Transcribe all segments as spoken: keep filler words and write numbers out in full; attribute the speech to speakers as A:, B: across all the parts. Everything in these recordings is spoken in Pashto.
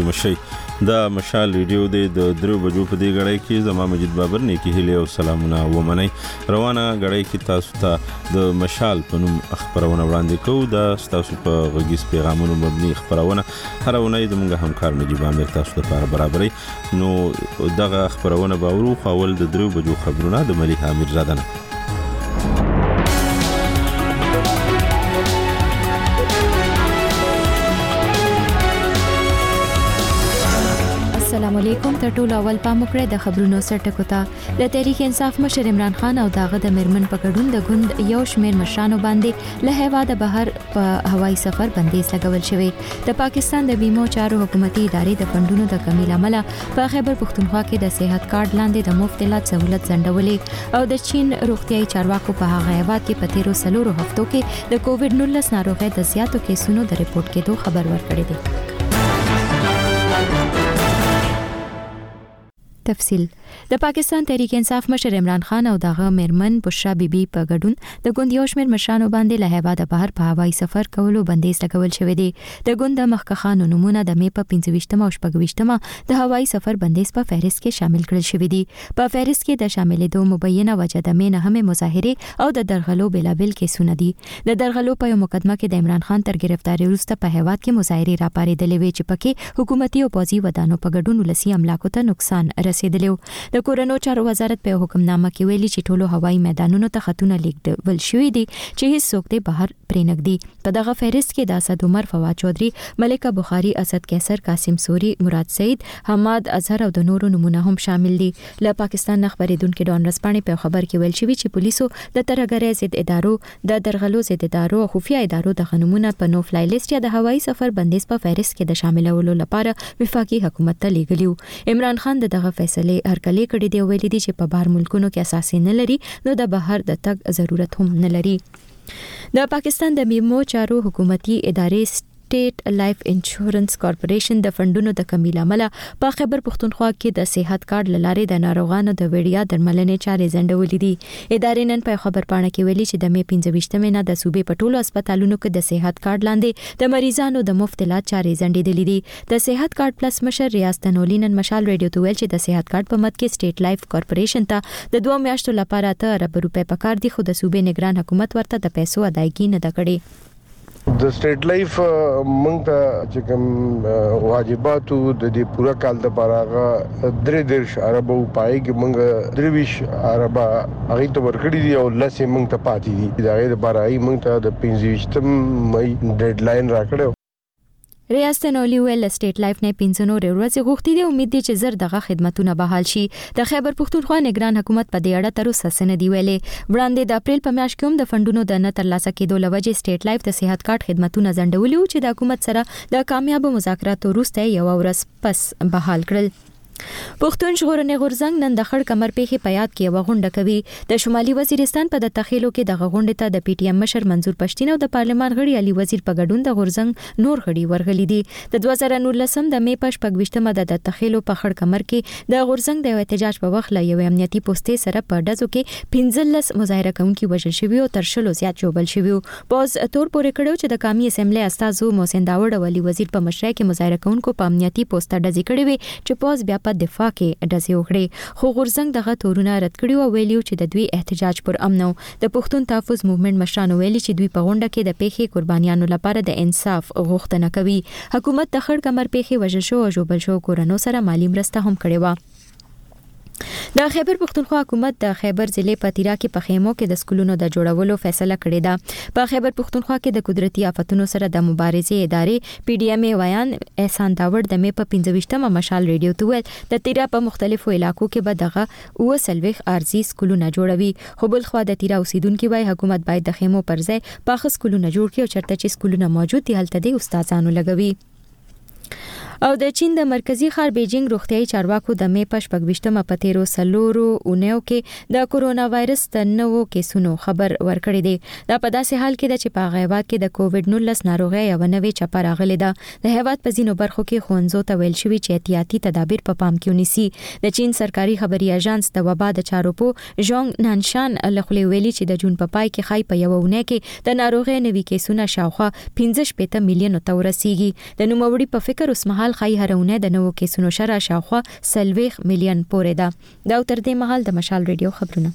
A: مشي. دا مشال ریډیو د درو بجو په دې غړې کې زما مجید بابر نیکی هلي او سلامونه ومني. روانه غړې کې تاسو ته د مشال په نوم خبرونه وړاندې کوو. دا تاسو په غږیز پیغامونو مبني خبرونه هر ونې زموږ همکار نجیب امیر تاسو لپاره برابرې. نو دغه خبرونه باورو خپل د درو بجو خبرونه د مليحه امیر زادنه.
B: السلام علیکم. تر ټولو اول پام وکړئ د خبرونو سرټکو ته. د تحریک انصاف مشر عمران خان او داغه د مرمن په ګډون د ګوند یو شمېر مشرانو باندې له هیواده بهر په هوایي سفر بندیز لګول شوی. د پاکستان د بیمو چارو حکومتي ادارې د فندونو د کمی لامل په خیبر پښتونخوا کې د صحت کارت لاندې د مفت علاج سہولت ځنډولې او د چین روغتيایي چارواکو په هغه هیواد کې په تیرو سلورو هفتو کې د کووډ نولس ناروغۍ د زیاتو کیسونو د ریپورت کېدو خبر ورکړی دی. تفصیل. د پاکستان تحریک انصاف مشر عمران خان او دغه مرمن بشرا بیبي په ګډون د ګوند یو شمېر مشرانو باندې له هیواده بهر په هوایي سفر کولو بندیز لګول شوی دی. د ګوند د مخکخانو نمونه د می په پنځه ویشتمه او شپږ ویشتمه د هوایي سفر بندیز په فهرست کې شامل کړل شوی دی. په فهرست کې د شاملېدو مبینه وجه د می نه هم مظاهره او د درغلو بلابل کیسونه دي. د درغلو په یو مقدمه کې د عمران خان تر گرفتاری وروسته په هیواد کې مظاهره راپارېدلې وې چې پکې حکومتي او پوځي ودانو په ګډون ولسی املاکو ته نقصان رسیدلی. د کورونو چارو وزارت په حکمنامه کې ویلي چې ټولو هوایي میدانونو ته خطونه لیږدول شوي دي چې هیڅ څوک دې بهر پرېنږدي. په دغه فهرست کې د اسد عمر، فواد چودري، ملکه بخاري، اسد کیسر، قاسم سوري، مراد سعید، حماد اظهر او د نورو نمونه هم شامل دي. له پاکستان نه خبرېدونکو ډان رسپانې په خبر کې ویل شوی چې پولیسو د ترهګرۍ ضد ادارو، د درغلو ضد ادارو او خفیه ادارو د قانونونو په نو فلای لیست یا د هوایي سفر بندیز په فهرست کې د شاملولو لپاره وفاقي حکومت ته لیږلیو. عمران خان دغه فیصله هرکلی کړی دی او ویلي دي چې په بهر ملکونو کې اساسي نه لري نو د بهر د تګ ضرورت هم نه لري. د پاکستان د بیمو چارو حکومتي ادارې سټیټ لایف انشورنس کارپوریشن د فندونو د کمی لامل په خیبر پښتونخوا کې د صحت کارت لارې د ناروغانو د وړیا درملنې چارې ځنډولې دي. ادارې نن په خبر پاڼه کې ویلي چې د می پنځه ویشتمه نه د صوبې په ټولو هسپتالونو کې د صحت کارت لاندې د مریضانو د مفت علاج چارې ځنډېدلې دي. د صحت کارت پلس مشر ریاض تنولی نن مشال ریډیو ته ویل چې د صحت کارت په مد کې سټیټ لایف کارپوریشن ته د دوه میاشتو لپاره ته ارب روپے پکار دي، خو د صوبې نگران حکومت ورته د پیسو ادایګي نه کړې.
C: د سټیټ لایف موږ ته چې کوم واجباتو د دې پوره کال د لپاره درې درش اربو پای کې موږ درویش اربا هغه ته ورکړي دي او لسه موږ ته پاتې دي. دا غیر لپاره موږ ته د پنځه ویشتم مې ډیډ لاین راکړو.
B: ریاست نولی ویل سټیټ لایف نه پنځه نور ورځې غوښتي دي. امید دي چې زر دغه خدماتونه بحال شي. د خیبر پښتونخوا نگران حکومت په دې اړه تر اوسه څه نه دی ویلي. وړاندې د اپریل په میاشت کې هم د فندونو د نه ترلاسه کېدو لوجې سټیټ لایف د صحت کارت خدماتونه ځنډولي وو چې د حکومت سره د کامیابو مذاکراتو وروسته یو ورځ پس بحال کړل. پښتون ژغورنې غورځنګ نن د خړ کمر پیښې په یاد کې یو غونډه کوي. د شمالي وزیرستان په د تخیلو کې د غونډې ته د پی ټی ایم مشر منظور پښتين او د پارلمان غړي علي وزیر په ګډون د غورځنګ نور غړي ورغلي دي. د دوه زره نولسم د می په شپږ ویشتمه د تخیلو په خړ کمر کې د غورځنګ د احتجاج په وخت له یو امنیتي پوسټې سره په ډزو کې پنځه لس مظاهره کوونکي وژل شوي او تر شلو زیات ژوبل شوي. پوز تور پورې کړو چې د قومي اسمبلی استازو محسن داوود او علي وزیر په مشرۍ کې مظاهره کوونکو په امنیتي پوسټه ډزې کړې وي چې پوز بیا په دفاع کې ډزې وکړې. خو غورځنګ دغه تورونه رد کړي او ویلي چې د دوی احتجاج پر امن او د پښتون تحفظ موومېنټ مشرانو ویلي چې دوی په غونډه کې د پیښې قربانیانو لپاره د انصاف غوښتنه کوي. حکومت د خړ کمر پیښې وژل شو او ژوبل شو کورونو سره مالی مرسته هم کړې و. د خیبر پښتونخوا حکومت د خیبر ضلع په تیرا کې په خیمو کې د سکولونو د جوړولو فیصله کړې ده. په خیبر پښتونخوا کې د قدرتي آفتونو سره د مبارزې ادارې پی ډی ایم ای ویان احسان داوود د می په پنځه ویشتمه مشال ریډیو ته ویل د تیرا په مختلفو علاقو کې به دغه اوه سلويخ ارزي سکولونه جوړوي. خو بل خو د تیرا اوسیدونکو وای حکومت باید د خیمو پر ځای پاخه سکولونه جوړ کړي او چرته چې سکولونه موجود دي هلته د استادانو لګوي. او د چین د مرکزی ښار بیجینګ روغتيایي چارواکو د می په شپږ ویشتمه په تیرو سلورو اونیو کې د کورونا وایرس د نوو کیسونو خبر ورکړی دی. دا په داسې حال کې ده چې په هیواد کې د کووډ نولس ناروغي یو نوې چپه راغلې ده. د هیواد په ځینو برخو کې ښوونځو ته ویل شوي چې احتیاطي تدابیر په پام کې ونیسي. د چین سرکاري خبري اژانس د وبا د چارو په ژونګ نانشان لخوا ویلي چې د جون په پای کې خای په یو اونۍ کې د ناروغي نوې کیسونه شاوخوا پنځه شپږ میلیون ته ورسیږي. د نوموړي په فکر اوسمهال مهال خای هرونه د نوو کیسونو شره شاوخوا سلويخ میلیون پورې ده. دا تر دې مهال د مشال ریډیو خبرونه.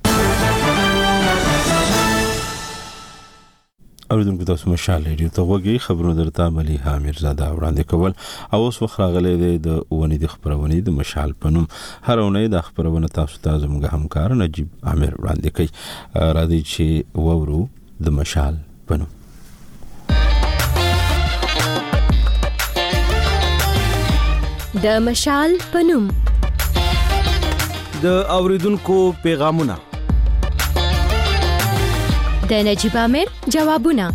A: اوریدونکو تاسو مشال ریډیو ته وګورئ. خبرونه درته ملي حامد زاده وړاندې کول او اوس وخت راغلی د ونې د خبرونه د مشال پنوم هرونه د خبرونه تاسو ته زموږ همکار نجيب عامر وړاندې کوي. را دي چې وورو د مشال پنوم.
B: د مشال پنوم
D: د اوریدونکو پیغامونه
B: د نجيب عامر جوابونه.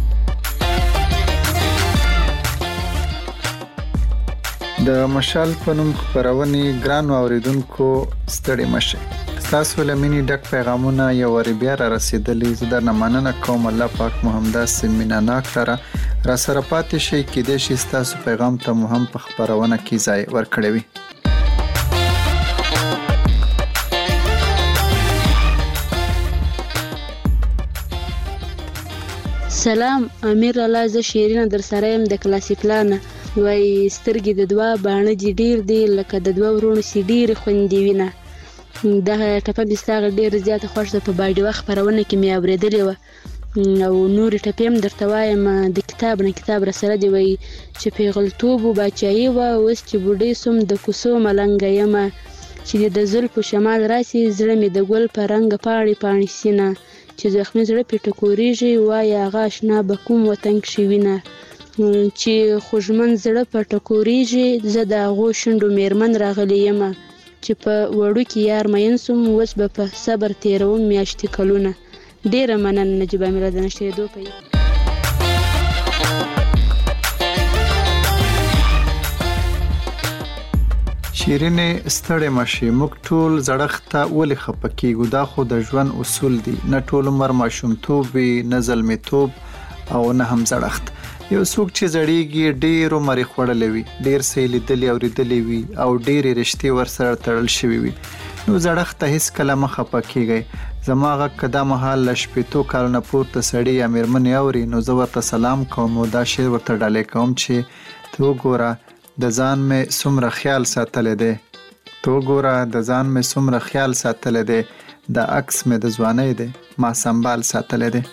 E: د مشال پنوم خبرونه ګران اوریدونکو ستړي مشه. تاسو لمنې ډک پیغامونه یو ور بیا را رسیدلې. زه د مننه کوم الله پاک محمد سمینا ناکره را سره پاتې شي کې د شي تاسو پیغام ته مهم په خبرونه کې ځای ورکړی وي.
F: سلام امیر الله، زه شیرینه در سره يم د کلاسیک لانه. وای سترګې د دوا باڼه دي ډیر دی لکه د دوا ورونو سي ډیر خوندې وینه. دا ټپه بيستاغ ډیر زیاته خوښ ده په باډي وخت پرونه کې مې اوریدلې و او نور ټپیم درته وایم د کتاب نه کتاب را سره دی. وای چې پیغلتوب او بچایي و اوس چې بوډۍ سوم د کوسو ملنګ یم چې د زلفو شمال راسي زړه مې د ګل په رنګ پاڼې پاڼې سینه چې زخمي زړه پټ کوريږي وای هغه آشنا به کوم وطن کې وینه چې خوشمن زړه پټ کوريږي زه د هغو شونډو میرمن راغلی یم چې په وړو کې یار مین سوم اوس به په صبر تیروم میاشتې کلونه. ډیره مننه نجيب عامر د نشریدو په
E: شیرینه ستړې مشي. موږ ټول زړښت ولې خپکیږو؟ دا خو د ژوند اصول دي. نه ټول عمر ماشومتوب وي، نه زلمیتوب او نه هم زړښت. یو څوک چې زړیږي ډیر عمر خوړلې وي، ډیر څه لیدلې او ریدلې وي او ډیر رښتې ورسره تړل شوی وي. نو زړښت هیڅ کله مخه پکېږي. زماغه کدا محل لشپېتو کارونه پورته سړی یا میرمن اوري نو زه ورته سلام کوم او دا شی ورته ډالې کوم چې تو ګوره د ځان مې څومره خیال ساتلې ده. تو ګوره د ځان مې څومره خیال ساتلې ده. د عکس مې د ځوانۍ ده ما سنبال ساتلې ده.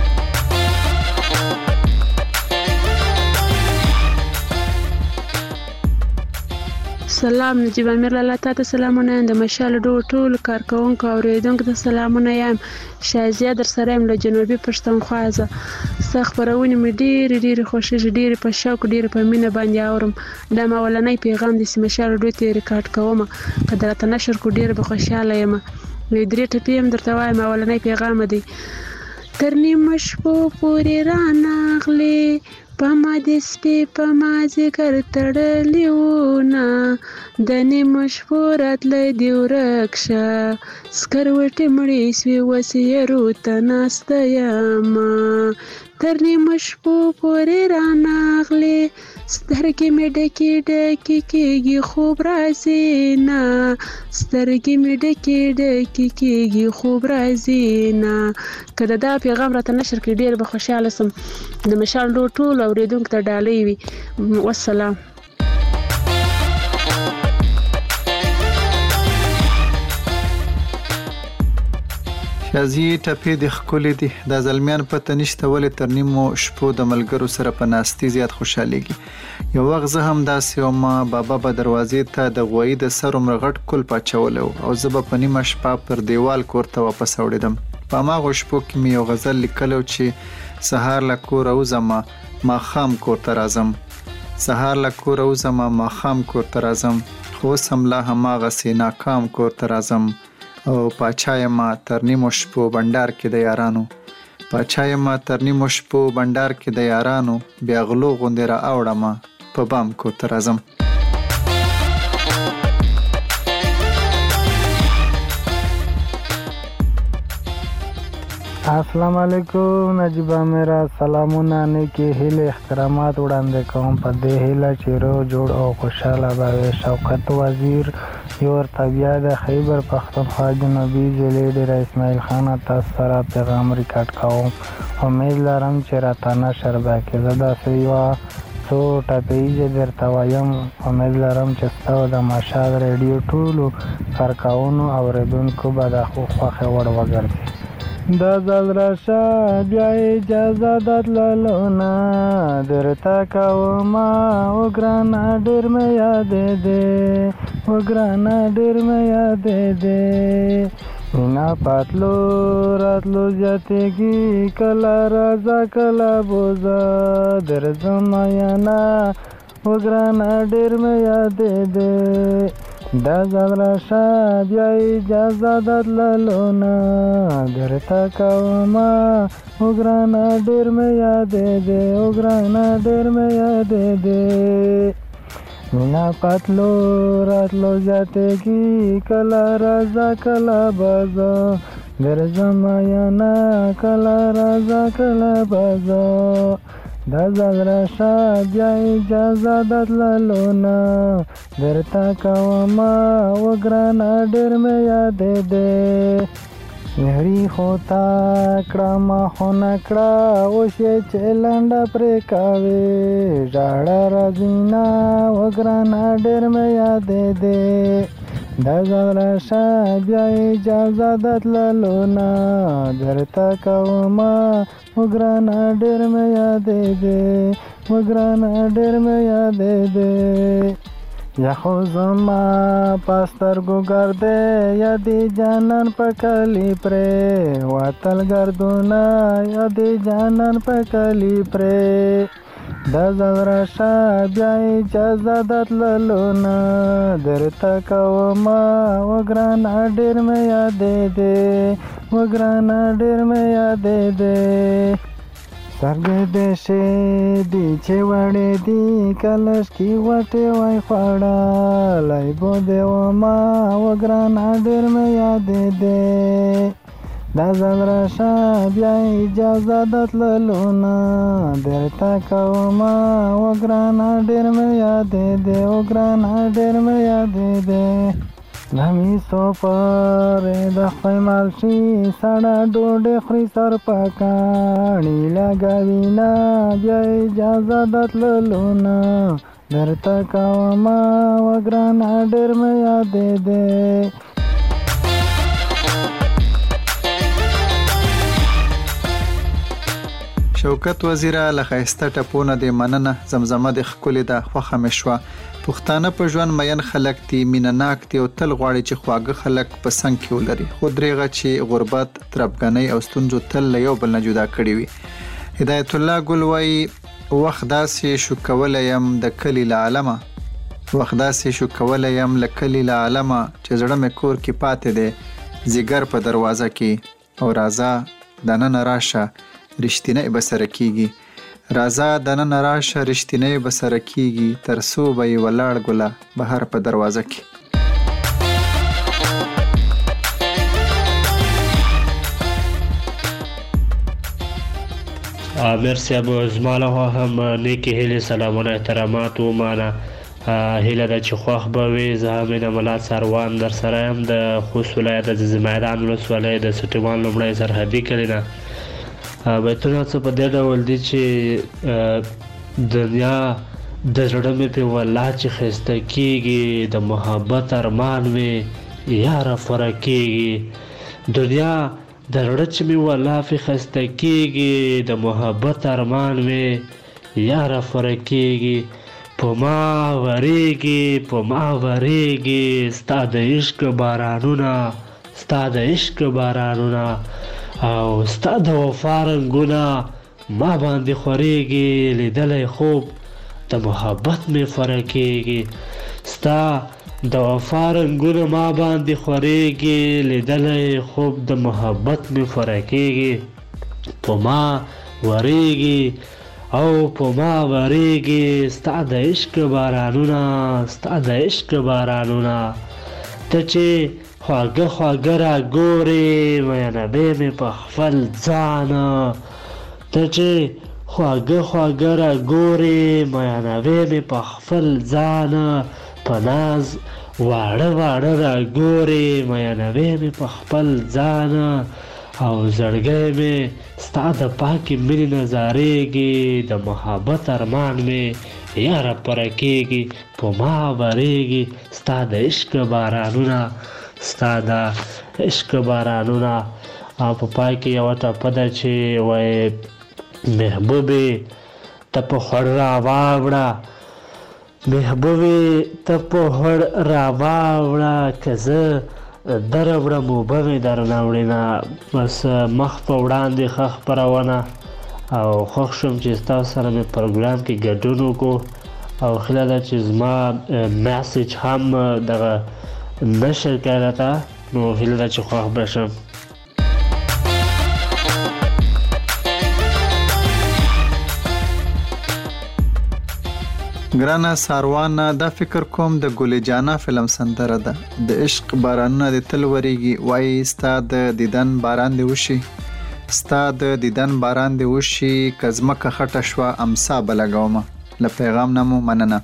F: سلام نجيب عامر الله تعالی سلامونه د مشال ډو ټول کارکونکو اوریدونکو ته سلامونه یم. شازیه در سره یم له جنوبي پښتونخوا. زه خبرونه مې ډېر ډېر خوښیږي، ډېر په شوق ډېر په مینه باندې اورم. دا مولنۍ پیغام د مشال ډو ته ریکارډ کوم که درته نشر کو ډېر به خوشاله یم. وې درې ټپې هم درته وایم. مولنۍ پیغام دی تر نیمه شپو پورې رانغلې پما د سپې پما ذکر تړلی ونه د نیمه شپو راتلی دی ورک شه سکروټې مړې سوې وسیرو ته ناسته یمه تر نیمه شپو پورې رانغلې سترګې مې ډکې ډکې کېږي خوب راځي نه سترګې مې ډکې ډکې کېږي خوب راځي نه. که د دا پیغام راته نشر کړي ډېر به خوشحاله سم. د مشال ډو ټول اورېدونکو ته ډالۍ وي. والسلام.
E: شازي ټپې د ښکلې دي. د زلمیان پته نشته ولې تر نیمو شپو د ملګرو سره په ناستي زیات خوشحالېږي. یو وخت زه هم داسې وم، بابا به دروازې ته د غوایي د سر عمر غټ کل پاچولی و او زه به په نیمه شپه پر دیوال کور ته واپس اوړېدم. په هماغو شپو کې مې یو غزل لیکلی چې سهار له کوره وځمه ماښام کور ته راځم، سهار له کوره وځمه ماښام کور ته راځم، خو اوس هم لا هماغسې ناکام کور ته راځم او پاچا یم تر نیمو شپو بنډار کې د یارانو، پاچا یم تر نیمو شپو بنډار کې د یارانو، بیا غلو غوندې را اوړمه په بام کور ته راځم.
G: السلام علیکم نجیب عامر، سلامونه، نیکی هیله احترامات وړاندې کوم په دې هیله چې روغ جوړ او خوشاله به شوکت وزیر یور طبیعه د خیبر پختونخوا جنوبي ضلع ډیر اسماعیل خان تاسو سره پیغام ریکارډ کوم. امید لرم چې راته نشر به کې زه داسې یوه څو ټاپې درته وایم. امید لرم چې ستاسو د مشال ریډیو ټولو کارکوونکو او اوریدونکو به د خوښې وړ وګرځي. دا ځل راشه بیا اجازه درللو نه درته کومه او ګرانه ډېر مې یادېدې او ګرانه ډېر مې یادېدې مینا پاتلو راتلو زیاتېږي کله راځه کله بوزه درځم میانا او ګرانه ډېر مې یادېدې دا ځل راشه بیا اجازه درللو نه درته کومه او ګرانه ډېر مې یادېدې او ګرانه ډېر مې یادېدې مینا پاتلو راتلو زیاتېږي کله راځه کله بازه درځم میانا کله راځه کله بازه دا ځل راشه بیا اجازه درللو نه درته کومه او ګرانه ډېر مې یادېدې مهري خو تا کړه ما خو نه کړه اوس یې چې لنډه پرې کوې ژاړه راځي نه او ګرانه ډېر مې یادېدې دا ځل راشه بیا اجازه درللو نه درته کومه او ګرانه ډېر مې یادېدې او ګرانه ډېر مې یادېدې یا خو زما په سترګو ګردې یا دې جانان په کلي پرې وتل ګردونه یا دې جانان په کلي پرې دا ځل راشه بیا اجازه درللو نه درته کومه او ګرانه ډېر مې یادېدې او ګرانه ډېر مې یادېدې سترګې دې شي دي چې وړې دي کلش کې وټې وای خوړلی بو دې وما او ګرانه ډېر مې یادېدې دا ځل راشه بیا اجازه درللو نه درته کومه او ګرانه ډېر مې یادېدې او ګرانه ډېر مې یادېدې نمی سوپر د خوی مالشي سړه ډوډۍ خوري سر پکاڼي لګوي نه بیا اجازه درللو نه درته کومه او ګرانه ډېر مې یادېدې
E: شوکت وزیره له ښایسته ټپونه دې مننه. زمزمه دې ښکلې ده خوښه مې شوه. پښتانه په ژوند مین خلک دي مینه ناک دي او تل غواړي چې خواږه خلک په څنګ کې ولري خو درېغه چې غربت تربګنۍ او ستونزو تل له یو بل نه جدا کړي وي. هدایت الله ګل وایي وخت داسې شو کولی یم د کلي له عالمه وخت داسې شو کولی یم له کلي له عالمه چې زړه مې کور کې پاتې دی ځیګر په دروازه کې او راځه دننه راشه رښتینی به سره کېږي راځه دننه راشه رښتینی به سره کېږي تر څو به یې ولاړ ګله بهر په دروازه کې.
H: مرسی ابو زما له هم نیکې هیلې سلامونه احترامات ومانه هیله ده چې خوښ به وي. زه هم مینه ملا څاروان در سره یم د خوست ولایت د زمیدان ولسوالۍ د سټیوان لومړی سرحدي کلي نه. بیتونه څه په دې ډول دي چې دنیا د زړه مې پې والله چې ښایسته کېږي د محبت ارمان مې یاره پوره کېږي دنیا د زړه چې مې والله پې ښایسته کېږي د محبت ارمان مې یاره پوره کېږي په ما ورېږي په ما ورېږي ستا د عشق بارانونه ستا د عشق بارانونه او ستا د وفا رنګونه ما باندې خورېږي لیدلی خوب د محبت مې پوره کېږي ستا د وفا رنګونه ما باندې خورېږي لیدلی خوب د محبت مې پوره کېږي په ما ورېږي او په ما ورېږي ستا د عشق بارانونه ستا د عشق بارانونه ته چې خواږه خواږه را ګورې مینبې مې په خپل ځانه ته چې خواږه خواږه را ګورې مینبې مې په خپل ځانه په ناز واړه واړه را ګورې مینبې مې په خپل ځانه او زړګی مې ستا د پاکې مینې نظارېږي د محبت ارمان مې یاره پره کېږي په ما برېږي ستا د عشق بارانونه ستا د عشق بارانونه. او په پای کې یوه ټپه ده چې وایي محبوبې ته په خوړ راواوړه محبوبې ته په خوړ راواوړه که زه در وړم اوبه مې درنه وړینه. بس مخ په وړاندې ښه خپرونه او خوښ شوم چې ستاسو سره مې پروګرام کې ګډون وکړو او خیله ده چې زما میسیج هم دغه نشر کړی راته نو هیله ده چې خوښ به شم.
E: ګرانه ساروانه دا فکر کوم د ګلې جانا فلم سندره ده د عشق بارانونه د تل وریږي وای ستا د دیدن باران دی وشي ستا د دیدن باران دی وشي کزمکه خټه شوه امسا بلګومه له پیغام نمو مننه.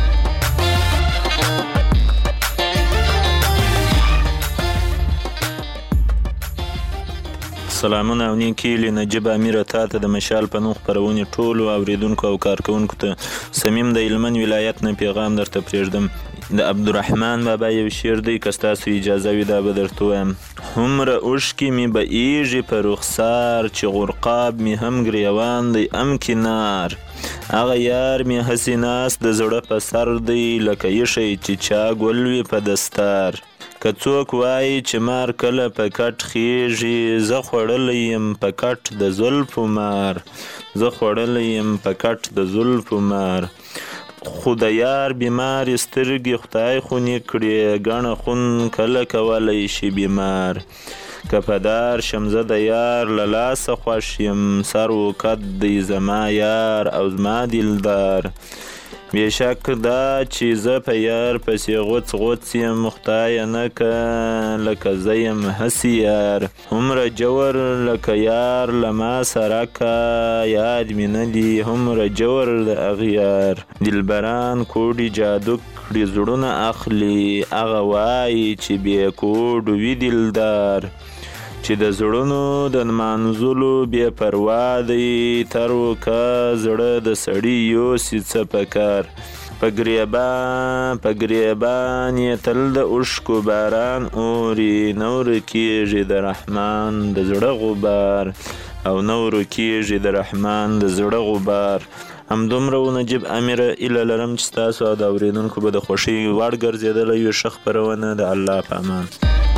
I: سلامونه او نیکې له نجیب امیر تا ته د مشال په نوم خپرونې ټولو اوریدونکو او کارکونکو ته صمیم د هلمند ولایت نه پیغام درته پرېږدم. د عبدالرحمن بابا یو شعر دی که ستاسو اجازه وي دا به درته ووایم. هومره اوښکې مې بهیږي په رخسار چې غرقاب مې هم ګریوان دی ام کنار هغه یار مې هسې ناست د زړه په سر دی لکه ایښی چې چا ګل وي په دستار. که څوک وایي چې مار کله په کټ خیږي زه خوړلی یم په کټ د زلفو مار زه خوړلی یم په کټ د زلفو مار. خو د یار بیمارې سترګې خدای خونې کړې ګڼه خون کله کولی شي بیمار. که په دار شم زه د یار له لاسه خوښ یم سر و قد دی زما یار او زما دلدار. بیشک دا چې زه په یار پسې غوڅ غوڅ یم خدایه نه که لکه زه یم هسې یار. هومره جور لکه یار له ما سره که یاد مې نه دي هومره جور د اغیار. دلبران کوډي جادو کړي زړونه اخلي هغه وایي چې بې کوډو وي دلدار. چې د زړونو د نمانځلو بې پروا دی تر وکه زړه د سړي یوسي څه په کار. په ګریبان په ګریبان یې تل د اوښکو باران اوري نه ورکېږي د رحمان د زړه غبار او نه ورکېږي د رحمان د زړه غبار. همدومره و نجیب امیره ایله لرم چې ستاسو او د اورېدونکو به د خوښۍ وړ ګرځېدلی وي. ښه خپرونه د الله په امان.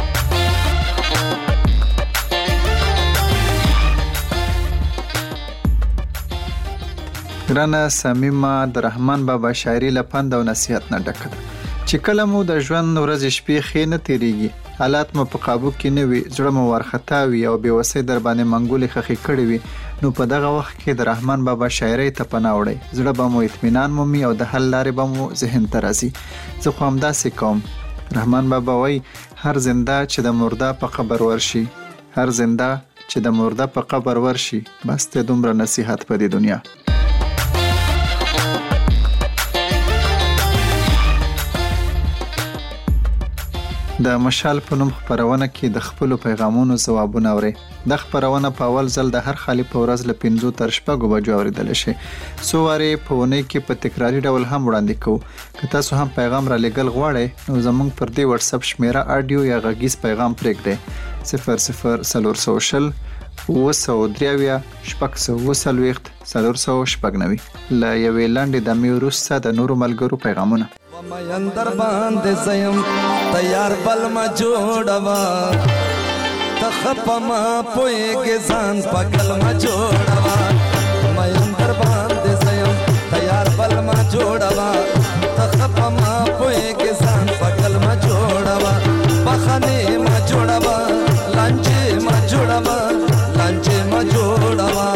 E: ګرانه صمیمه د رحمان بابا شاعري له پند او نصیحت نه ډکه ده چې کله مو د ژوند ورځې شپې ښې نه تېرېږي حالات مو په قابو کې نه وي زړه مو وارخطا وي او بېوسۍ در باندې منګولې خښې کړې وي نو په دغه وخت کې د رحمان بابا شاعرۍ ته پناه وړئ زړه به مو اطمینان مومي او د حل لارې به مو ذهن ته راځي. زه خو همداسې کوم. رحمان بابا وایي هر زنده چې د مرده په قبر ورشي هر زنده چې د مرده په قبر ورشي بس ته دومره نصیحت په دې دنیا. د مشال په نوم خپرونه کې د خپلو پیغامونو ځوابونه اورئ. د خپرونه په اول ځل د هر خالي په ورځ له پنځو تر شپږو بجو اورېدلی شي. څو وارې په اونۍ کې په تکراري ډول هم وړاندې کوو. که تاسو هم پیغام را لیږل غواړئ نو زموږ پر دې واتساپ شمیره اډیو یا غږیز پیغام پرېږدئ صفر صفر څلور سوه شل اوه سوه درې اویا شپږ سوه اوه څلوېښت څلور سوه شپږ نوي. له یوې لنډې دمې وروسته د نورو ملګرو پیغامونه.
J: مین در باندې زیم تیار بل ما جوړوا تخپ ما پويږي ځان پکل ما جوړوا مین در باندې زیم تیار بل ما جوړوا تخپ ما پويږي ځان پکل ما جوړوا بخانه ما جوړوا لانجه ما جوړوا لانجه ما جوړوا.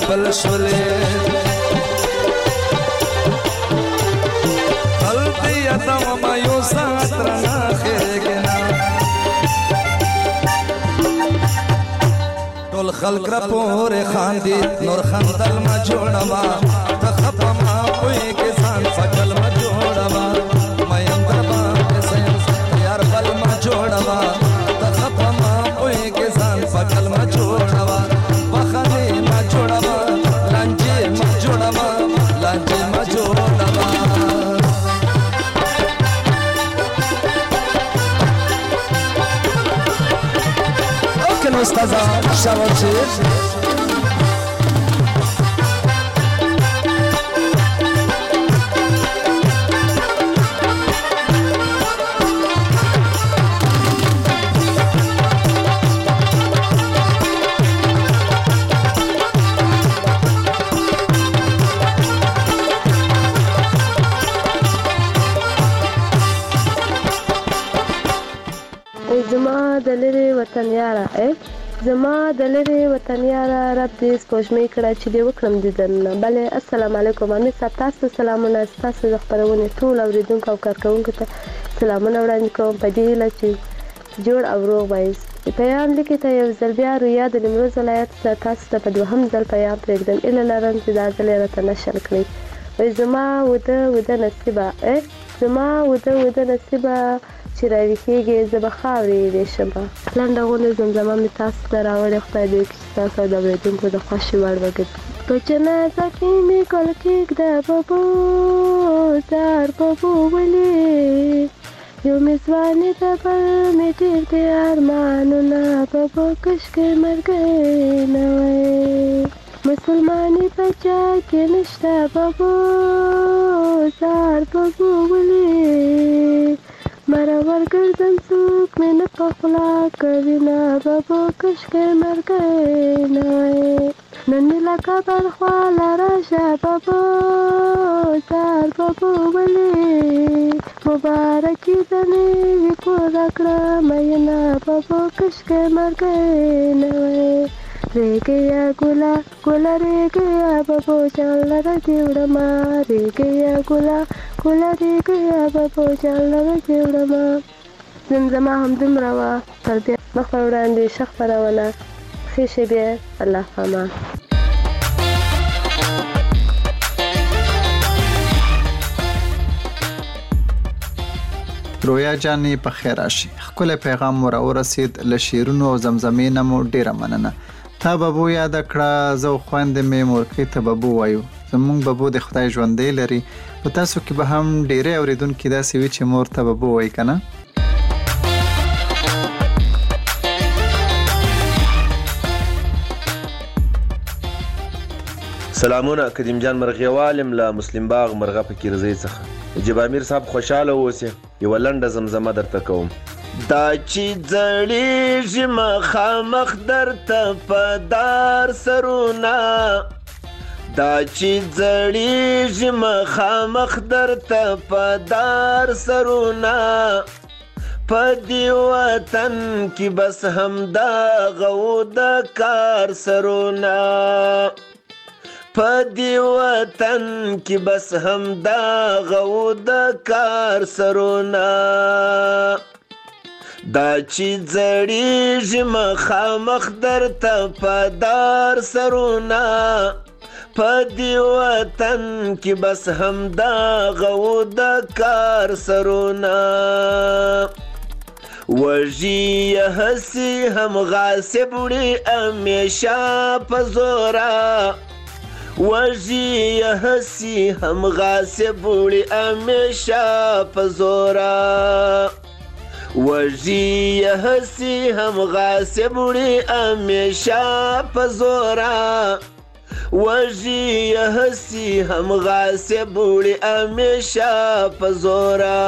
J: بل شولې غلطي ادم ما یو سات رنا خېګنا ټول خلق را پورې خاندي نور خندل ما جوړوا تخپ ما کوئی کې ځان فکل ما جوړوا مې اندر باندې سیم یار بل ما جوړوا تخپ ما کوئی کې ځان فکل ما جوړوا بخنه ما جوړوا لانجه ما جوړوا لانجه ما جوړوا استاد شاور شیر
F: زما د لرې وطن یاره زما د لرې وطن یاره رب دې سپوږمۍ کړه چې دې وکړم دیدنونه بلې السلام علیکم امیر صاحب تاسو ته سلامونه ستاسو د خپرونې ټول اورېدونکو او کارکوونکو ته سلامونه وړاندې کوم په دې هیله چې جوړ او روغ وایست پیغام لیکي ته یو ځل بیا رویا د نیمروز ولایت ته تاسو ته په دوهم ځل پیغام پرېږدم هیله لرم چې دا ځل یې راته نشر کړئ وایي زما وده وده نصیبه زما وده وده نصیبه چې راویښېږي زه به خاورې یې شمه لنډه غونډه زمزمه مې تاسو ته راوړې خدای دې وکړي چې تاسو او د اورېدونکو د خوښې وړ وګرځي په جنازه کې مې ګل کېږده ببو زار ببو ولې یو مې ځواني ده بل مې ډېر دي ارمانونه ببو کشکې مرګی نه وی مسلماني په چا کې نشته ببو زار ببو ولې مرور ګرځم څوک مې نه په خوله کوي نه ببو کشکې مرګی نه وی نن مې لکه بلخواله راشه ببو زار ببو ولې مبارکي د نوي کور راکړه مینه ببو کشکې مرګی نه وی ریګیا ګولا ګولا ریګیا ببو جان لره دې وړمه ریګیا ګولا ګولا ریګیا ببو جان لره دې وړمه زمزمه همدومره وه تر دې مخه وړاندې ښه خپرونه ښې شېبې الله پامان
E: رویا جانې په خیر راشي ښکلی پیغام مو راورسېد له شعرونو او زمزمې نه مو ډېره مننه تا ببو یاده کړه زه او خویندې مې مورکۍ ته ببو وایو زموږ ببو د خدای ژوندی لري په تاسو کې به هم ډېری اورېدونکي داسې وي چې مور ته ببو وایي که نه
K: سلامونه قدیم جان مرغیوالم له مسلم باغ مرغه په کیرزۍ څخه جب امیر صاحب خوشاله اوسې یوه لنډه زمزمه درته کوم دا چې زړېږي مخامخ درته په دار سرونه دا چې زړېږي مخامخ درته په دار سرونه په دې وطن کې بس همدغه و د کار سرونه په دې وطن کې بس همدغه و د کار سرونه دا چې زړېږي مخامخ درته په دار سرونه په دې وطن کې بس همدغه و د کار سرونه وږي یې هسې هم غاصب وړي همیشه په زوره وږي یې هسې هم غاصب وړي همیشه په زوره وږي یې هسې هم غاصب وړي همیشه په زوره وږي یې هسې هم غاصب وړي همیشه په زوره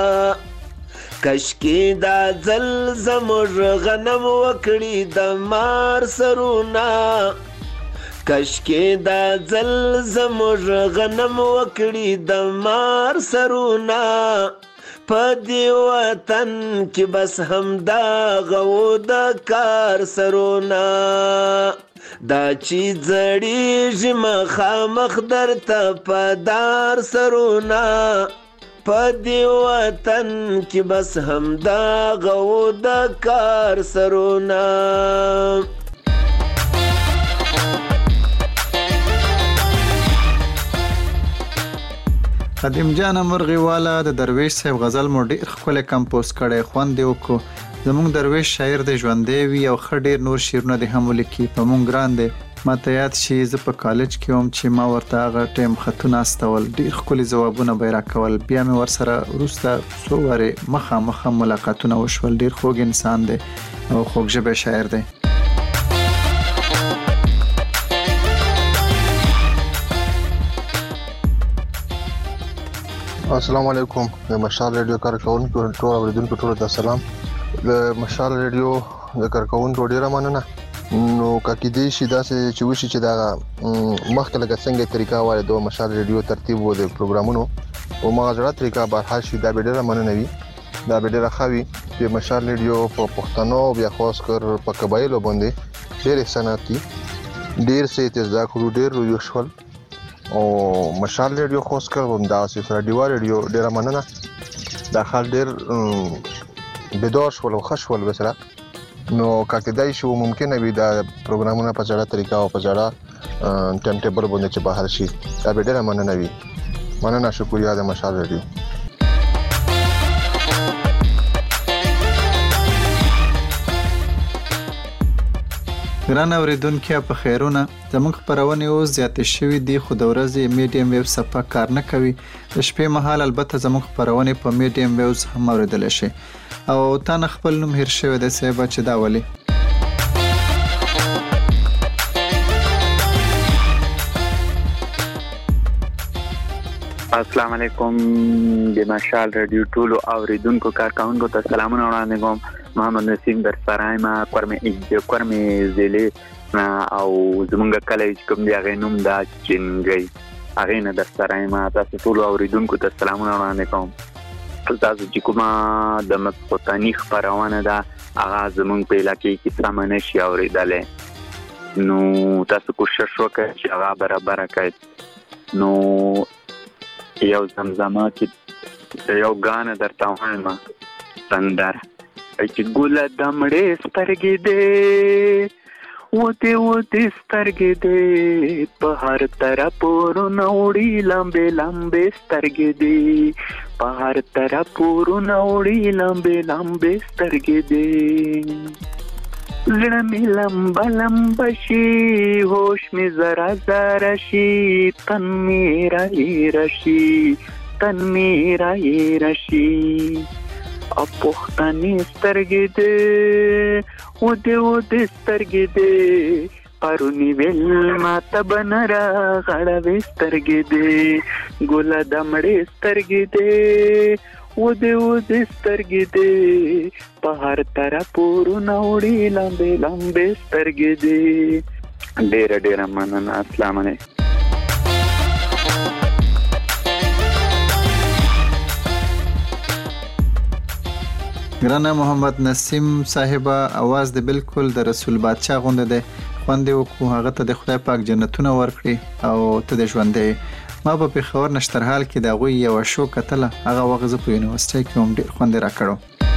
K: کشکې دا ځل زموږ غنم وکړي د مار سرونه کشکې دا ځل زموږ غنم وکړي د مار سرونه په دې وطن کې بس همدغه و د کار سرونه دا چې زړیږي مخامخ درته په دار سرونه په دې وطن کې بس همدغه و د کار سرونه.
E: قدیم جان مرغی والا د درویش صاحب غزل مو ډیر ښکلی کمپوز کړی، خوند یې وکړو. زمونږ درویش شاعر دی، ژوندی وي او ښه ډیر نور شعرونه دې هم ولیکي. په مونږ ګران دی. ما ته یاد شي زه په کالج کې وم چې ما ورته هغه ټایم خطونه استول، ډیر ښکلي ځوابونه به یې راکول. بیا مې ورسره وروسته څو وارې مخامخ ملاقاتونه وشول. ډیر خوږ انسان دی او خوږ ژبی شاعر دی.
L: السلام علیکم. د مشال ریډیو کارکونکو ټول اوریدونکو ټول ته سلام. د مشال ریډیو د کارکونکو ډیره مننه. نو کاکې دې شي داسې چې وشي چې دا مخکې لکه څنګه طریقه وایي د مشال ریډیو ترتیب و د پروګرامونو او مغازره طریقه بهر شي، دا به ډیره مننه وي، دا به ډیره ښه وي چې مشال ریډیو په پښتنو بیا خاص کر په قبایلو باندې ډېر صنعتي ډېر څه زده کړو، ډېر یوشول او مشال ریډیو خاص کر هم دا سره دیوا ریډیو ډیره مننه. دا خال ډیر بدور شول او خشول وسره. نو کاکې دای شو ممکنه وي دا پروګرامونه په ځړه طریقه او په ځړه ټایم ټیبل باندې چې بهر شي، دا به ډیره مننه وي. مننه، شکریہ د مشال ریډیو.
E: ګران اوریدونکو په خیرونه، زموږ خپرونې اوس زیاتې شوي دي خو د ورځې میډیم ویو صفحه کار نه کوي. د شپې مهال البته زموږ خپرونې په میډیم ویوز هم اوریدلی شي. او تا نه خپل نوم هیر شوی دی صاحبه چې دا ولې؟
M: السلام علیکم. د مشال رادیو ټولو اوریدونکو کارکونکو ته سلامونه وړاندې کوم. محمد نسیم در سرایم کورمې کورمې ضلع او زمونږ کلی چې کوم دی هغې نوم دا چنګۍ، هغې نه در سرایم. تاسو ټولو اوریدونکو ته سلامونه وړاندې کوم. تاسو چې کومه د مسقطني خپرونه ده هغه زمونږ په علاقې کې سمه نشي اورېدلی، نو تاسو کوشش وکړئ چې هغه برابره کړئ. نو یو زمزمه کې یو ګانه درته وایم سندره چې ګله د مړې سترګې دې ودې ودې سترګې دې په هر طرف ورونه وړي لمبې لمبې سترګې دې په هر طرف ورونه وړي لمبې لمبې سترګې دې زړه مې لمبه لمبه شي هوش مې زره زره شي تن مې راهیره شي تن مې راهیره شي او پښتنې سترګې دې ودې ودې سترګې دې پرونی ویل ماته به نه راغړوې سترګې دې ګله د مړې سترګې دې ودې ودې سترګې دې په هر طرف ورونه وړي لمبې لمبې سترګې دې. ډېره ډېره مننه. السلام علیکم.
E: ګرانه محمد نسیم صاحبه، اواز د بالکل د رسول بادشاه غونډه ده. خوند وکړو، هغه ته د خدای پاک جنتونه ورکړي او ته د ژوندې. ما په پېښور نشترحال کې د هغوی یوه شو کتله، هغه وخت زه په یونیورسټۍ کې هم ډېر خوند یې راکړو.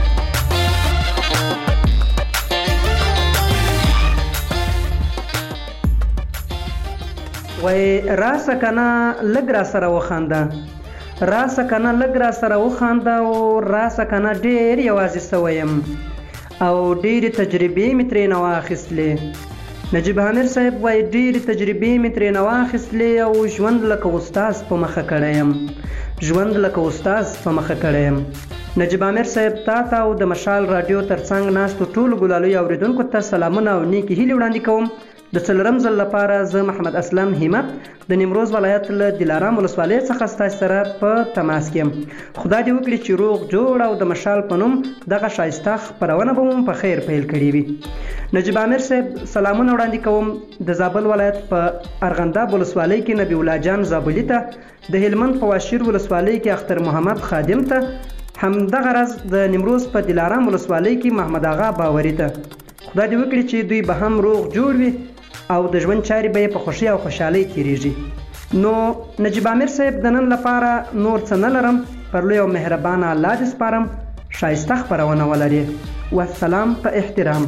N: وای راسه کنه لږ را سره وخانده، راسه کنه لږ را سره وخانده او راسه کنه ډېر یوازې سویم او ډېرې تجربې مې ترېنه واخیستلې. نجیب حامد صاحب وایي ډېرې تجربې مې ترېنه واخیستلې او ژوند لکه استاز په مخه کړی یم، ژوند لکه استاز په مخه کړی یم. نجیب حامد صاحب تا ته او د مشال راډیو ترڅنګ ناستو ټولو ګلالیو اوریدونکو ته سلامونه او نیکې هیلې وړاندې کوم. د څلورم ځل لپاره زه محمد اسلم همت د نیمروز ولایت له دلارام ولسوالۍ څخه ستاسو سره په تماس کې یم. خدای دې وکړي چې روغ جوړ او د مشال په نوم دغه ښایسته خپرونه به مو په خیر پیل کړې وي. نجیب عامر صاحب سلامونه وړاندې کوم د زابل ولایت په ارغنداب ولسوالۍ کې نبی الله جان زابلي ته، د هلمند په واشیر ولسوالۍ کې اختر محمد خادم ته، همدغه راز د نیمروز په دلارام ولسوالۍ کې محمد آغا باوري ته. خدای دې وکړي چې دوی به هم روغ جوړ وي او د ژوند چارې به یې په خوښۍ او خوشحالۍ تیریږي. نو نجیب عامر صاحب د نن لپاره نور څه نه لرم، پر لوی او مهربانه الله دې سپارم ښایسته خپرونه ولري. والسلام په احترام.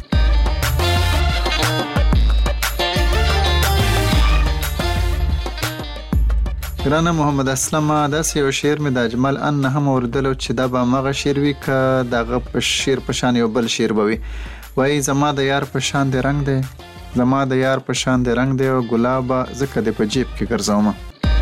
E: ګرانه محمد اسلامه، داسې یو شعر مې د اجمل ان نه هم اوریدلو چې دا به همغه شعر وي که دغه په شعر په شان یو بل شعر به وي. وایي زما د یار په شان دی رنګ دی، زما د یار په شان دی رنګ دی او ګلابه ځکه دې په جیب کې ګرځومه.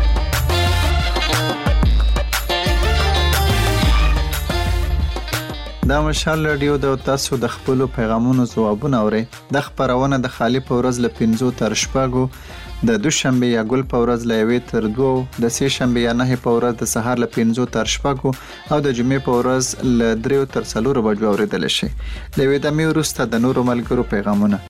E: دا مشال رادیو د تاسو د خپلو پیغامونو ځوابونه اورئ. د خپرونه د خالی په ورځ له پنځو تر شپږو، د دوشنبه یا ګل په ورځ له یوې تر دوو، د سې شنبه یا نهې په ورځ د سهار له پنځو تر شپږو او د جمعې په ورځ له دریو تر څلورو بجو اورېدلی شئ. له یوې دمې وروسته د نورو ملګرو پیغامونه.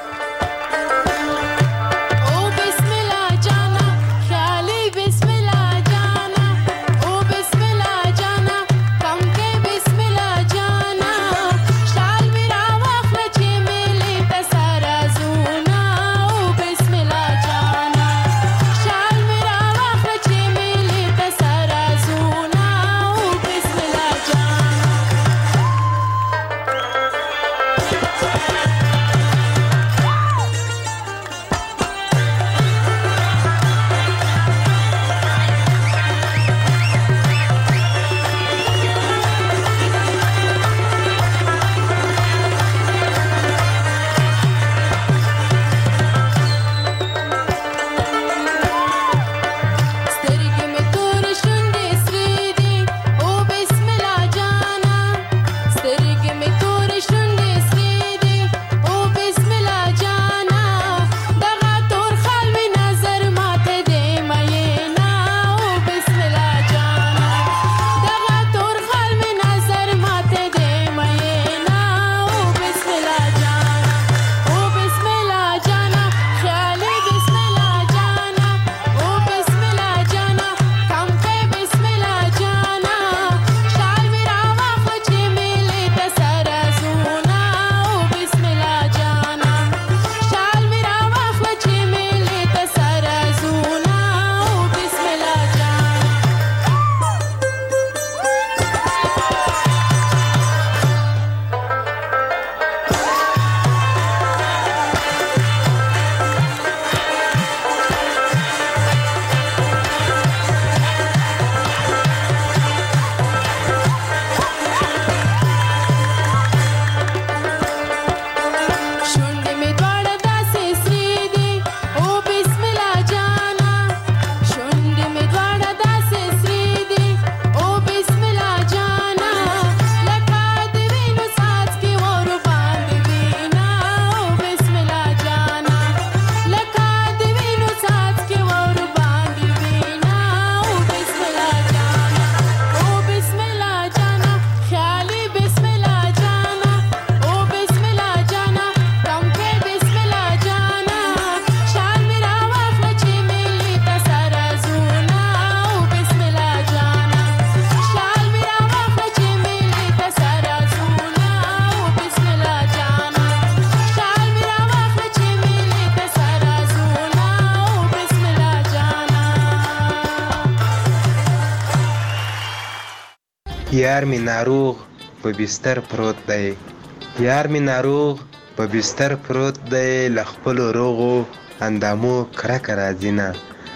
O: یار می ناروغ په بستر پروت دی، یار می ناروغ په بستر پروت دی، له خپلو روغو اندامو کرکه راځي نه.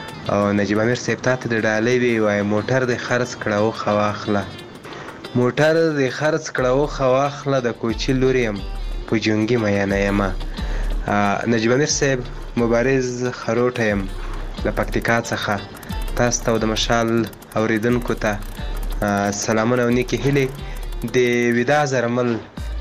O: او نجیب امیر صاحب ته د ډالۍ وی وای موټر د خرڅ کړه او خواخله، موټر د خرڅ کړه او خواخله، د کوچی لور یم په جنګي میانه یم. نجیب امیر صاحب مبارز خروټه یم له پکتیکا څخه. تاسو ته د مشال اوریدونکو ته سلامونه او نیکې هیلې. د ودا زرمل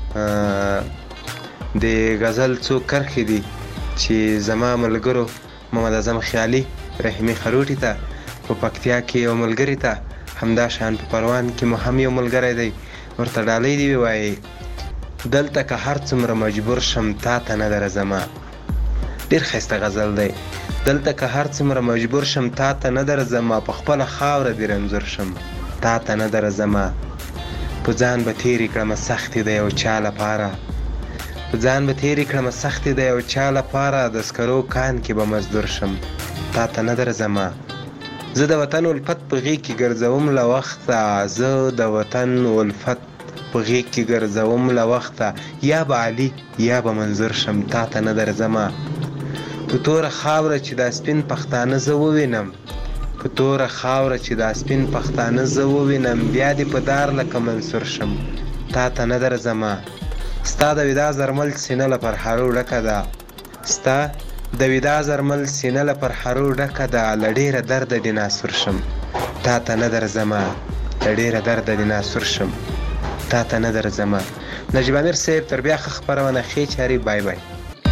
O: د غزل څو کرښې دي چې زما ملګرو محمد اعظم خیالي رحیمي خروټي ته په پکتیا کې یو ملګري ته، همدا شان په پروان کې مو هم یو ملګری دی، ورته ډالۍ دی وایي دلته که هر څومره مجبور شم تا ته نه درځمه. ډېر ښایسته غزل دی. دلته که هر څومره مجبور شم تا ته نه درځمه، په خپله خاوره دې رنځور شم تا ته نه درځمه. په ځان به تېرې کړمه سختې د یو چا لپاره، ځان به تېرې کړمه سختې د یو چا لپاره د سکرو کان کې به مزدور شم تا ته نه درځمه زه د وطن الفت په غېږ کې ګرځوم له وخته زه د وطن الفت په غېږ کې ګرځوم له وخته یا به علي یا به منظور شم تا ته نه درځمه په توره خاوره چې دا سپین پښتانه زه ووینم په توره خاوره چې دا سپین پښتانه زه ووینم بیا دې په دار لکه منصور شم تا ته نه درځمه ستا د ودا زرمل سینه له پرحرو ډکه ده ستا د ودا زرمل سینه له پرحرو ډکه ده له ډېره درده دې ناسور شم تا ته نه درځمه له ډېره درده دې ناسور شم تا ته نه درځمه نجیب امیر صاحب تر بیا ښه خپرونه ښې چارې بای بای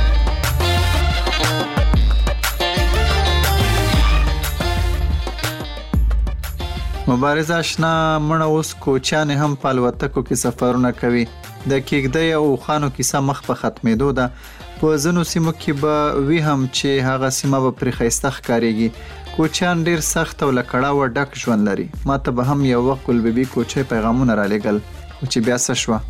E: مبارز آشنا مړه اوس کوچیان هم په الوتکو کې سفرونه کوي د کېږدۍ او اوښانو کیسه مخ په ختمېدو ده په ځینو سیمو کې به وي هم چې هغه سیمه به پرې ښایسته ښکارېږي کوچیان ډېر سخت او له کړاوه ډک ژوند لري ما ته به هم یو وخت ګلبیبي کوچی پیغامونه رالیږل خو چې بیا څه شوه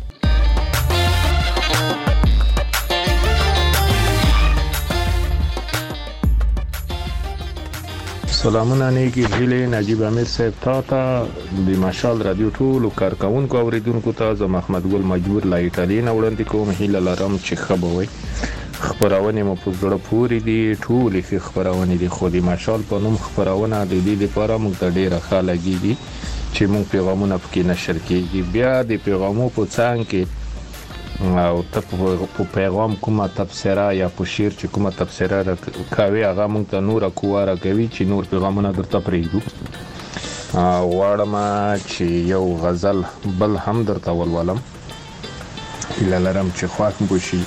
P: سلامونه نیکی هیلې نجیب امیر صاحب تا ته د مشال رادیو ټولو کارکوونکو اوریدونکو ته زه محمد ګل مجبور له ایټالیا نه وړاندې کوم هیله لرم چې ښه به وي خپرونې مو په زړه پورې دي ټولې ښې خپرونې دي خو د مشال په نوم خپرونه د دې لپاره موږ ته ډېره ښه لګېږي چې موږ پیغامونه پکې نشر کېږي بیا د پیغامو په څنګ کې او ته په پیغام کومه تبصره یا په شعر چې کومه تبصره راکوي هغه موږ ته نوره قوه راکوي چې نور پیغامونه درته پرېږدو غواړم چې یو غزل بل هم درته ولولم هیله لرم چې خوښ مو شي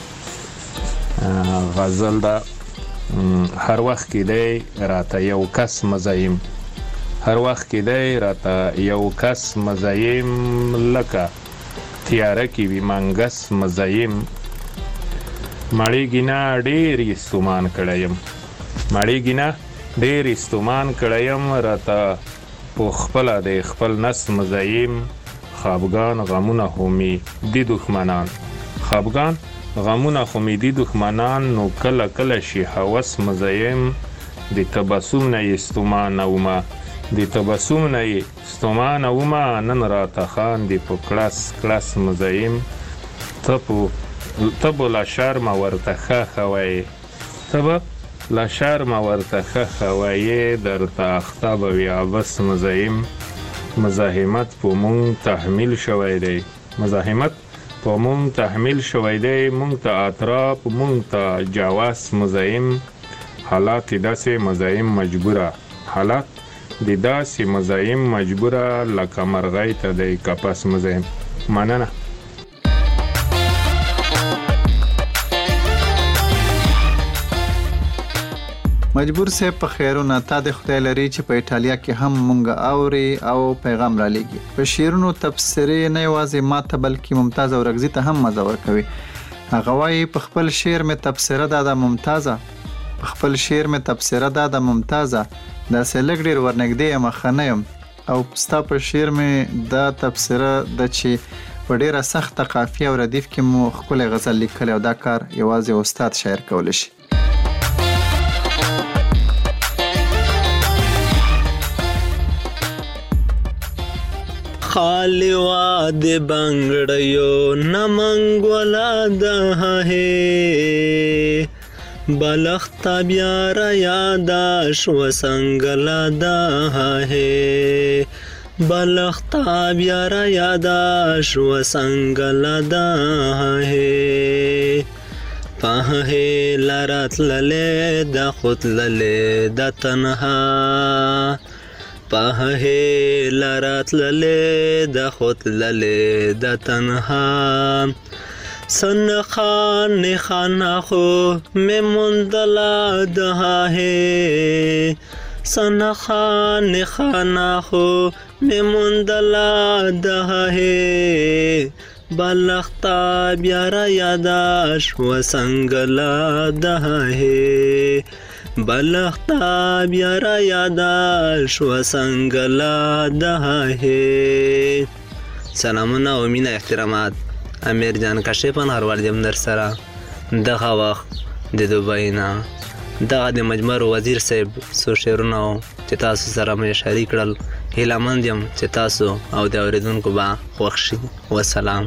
P: غزل ده هر وخت کې دی راته یو کس مزایم هر وخت کې دی راته یو کس مزایم لکه تیاره کې وي منګس مزایم مړېږي نه ډېر یې ستومان کړی یم مړېږي نه ډېر یې ستومان کړی یم راته په خپله د خپل نس مزایم خفګان غمونه خو مې دي دښمنان خفګان غمونه خو مې دي دښمنان نو کله کله شي هوس مزایم د تبسم نه یې ستومانومه د تبسم نه یې ستومانومه نن راته خاندي په کړس کړس مزایم ته به له شرمه ورته ښه ښه وایې ته به له شرمه ورته ښه ښه وایې درته اخته به وي عبس مزایم مزاحمت په مونږ تحمیل شوی دی مزاحمت په مونږ تحمیل شوی دی مونږ ته اطراف مونږ ته جواز مزایم حالات داسې مزایم مجبوره حالات د داسې مزایم مجبوره لکه مرغۍ ته دی کپس مزایم مننه
E: مجبور صاحب په خیرونه تا د خدای لري چې په ایټالیا کې هم مونږ اوري او پیغام را لېږي په شعرونو تبصرې نه یوازې ما ته بلکې ممتاز اورغزي ته هم مزه ورکوي هغه وایي په خپل شعر مې تبصره ده د ممتازه په خپل شعر مې تبصره ده د ممتازه داسې لږ ډېر ورنږدې یم ښه نه یم او ستا په شعر مې دا تبصره ده چې په ډېره سخته قافیه او ردیف کې مو ښکلی غزل لیکلی او دا کار یوازې استاد شاعر کولی شي
Q: خالی واد بنگڑیو نمنگ ولا ده ہے بلختا بیارا یاداش و سنگلا ده ہے بلختا بیارا یاداش و سنگلا ده ہے پاہے لرات للے دا خود للے دا تنہا پاہے لرات للے دا خود للے دا تنہا سن خان خانہ خو میں مندلا دہا ہے سن خان خانہ خو میں مندلا دہا ہے بلختا بیارا یاداش و سنگلا دہا ہے بلختا بیارا یاداش و سنگلا دہا ہے. سلامونه او مینه احترامات امیر جان کاشفان هر وردیم در سره دغه وخت د دوبۍ نه دغه د مجمر وزیر صاحب څو شعرونه چې تاسو سره مې شریک کړل. هیله مند یم چې تاسو او د اورېدونکو به خوښ شي. وسلام.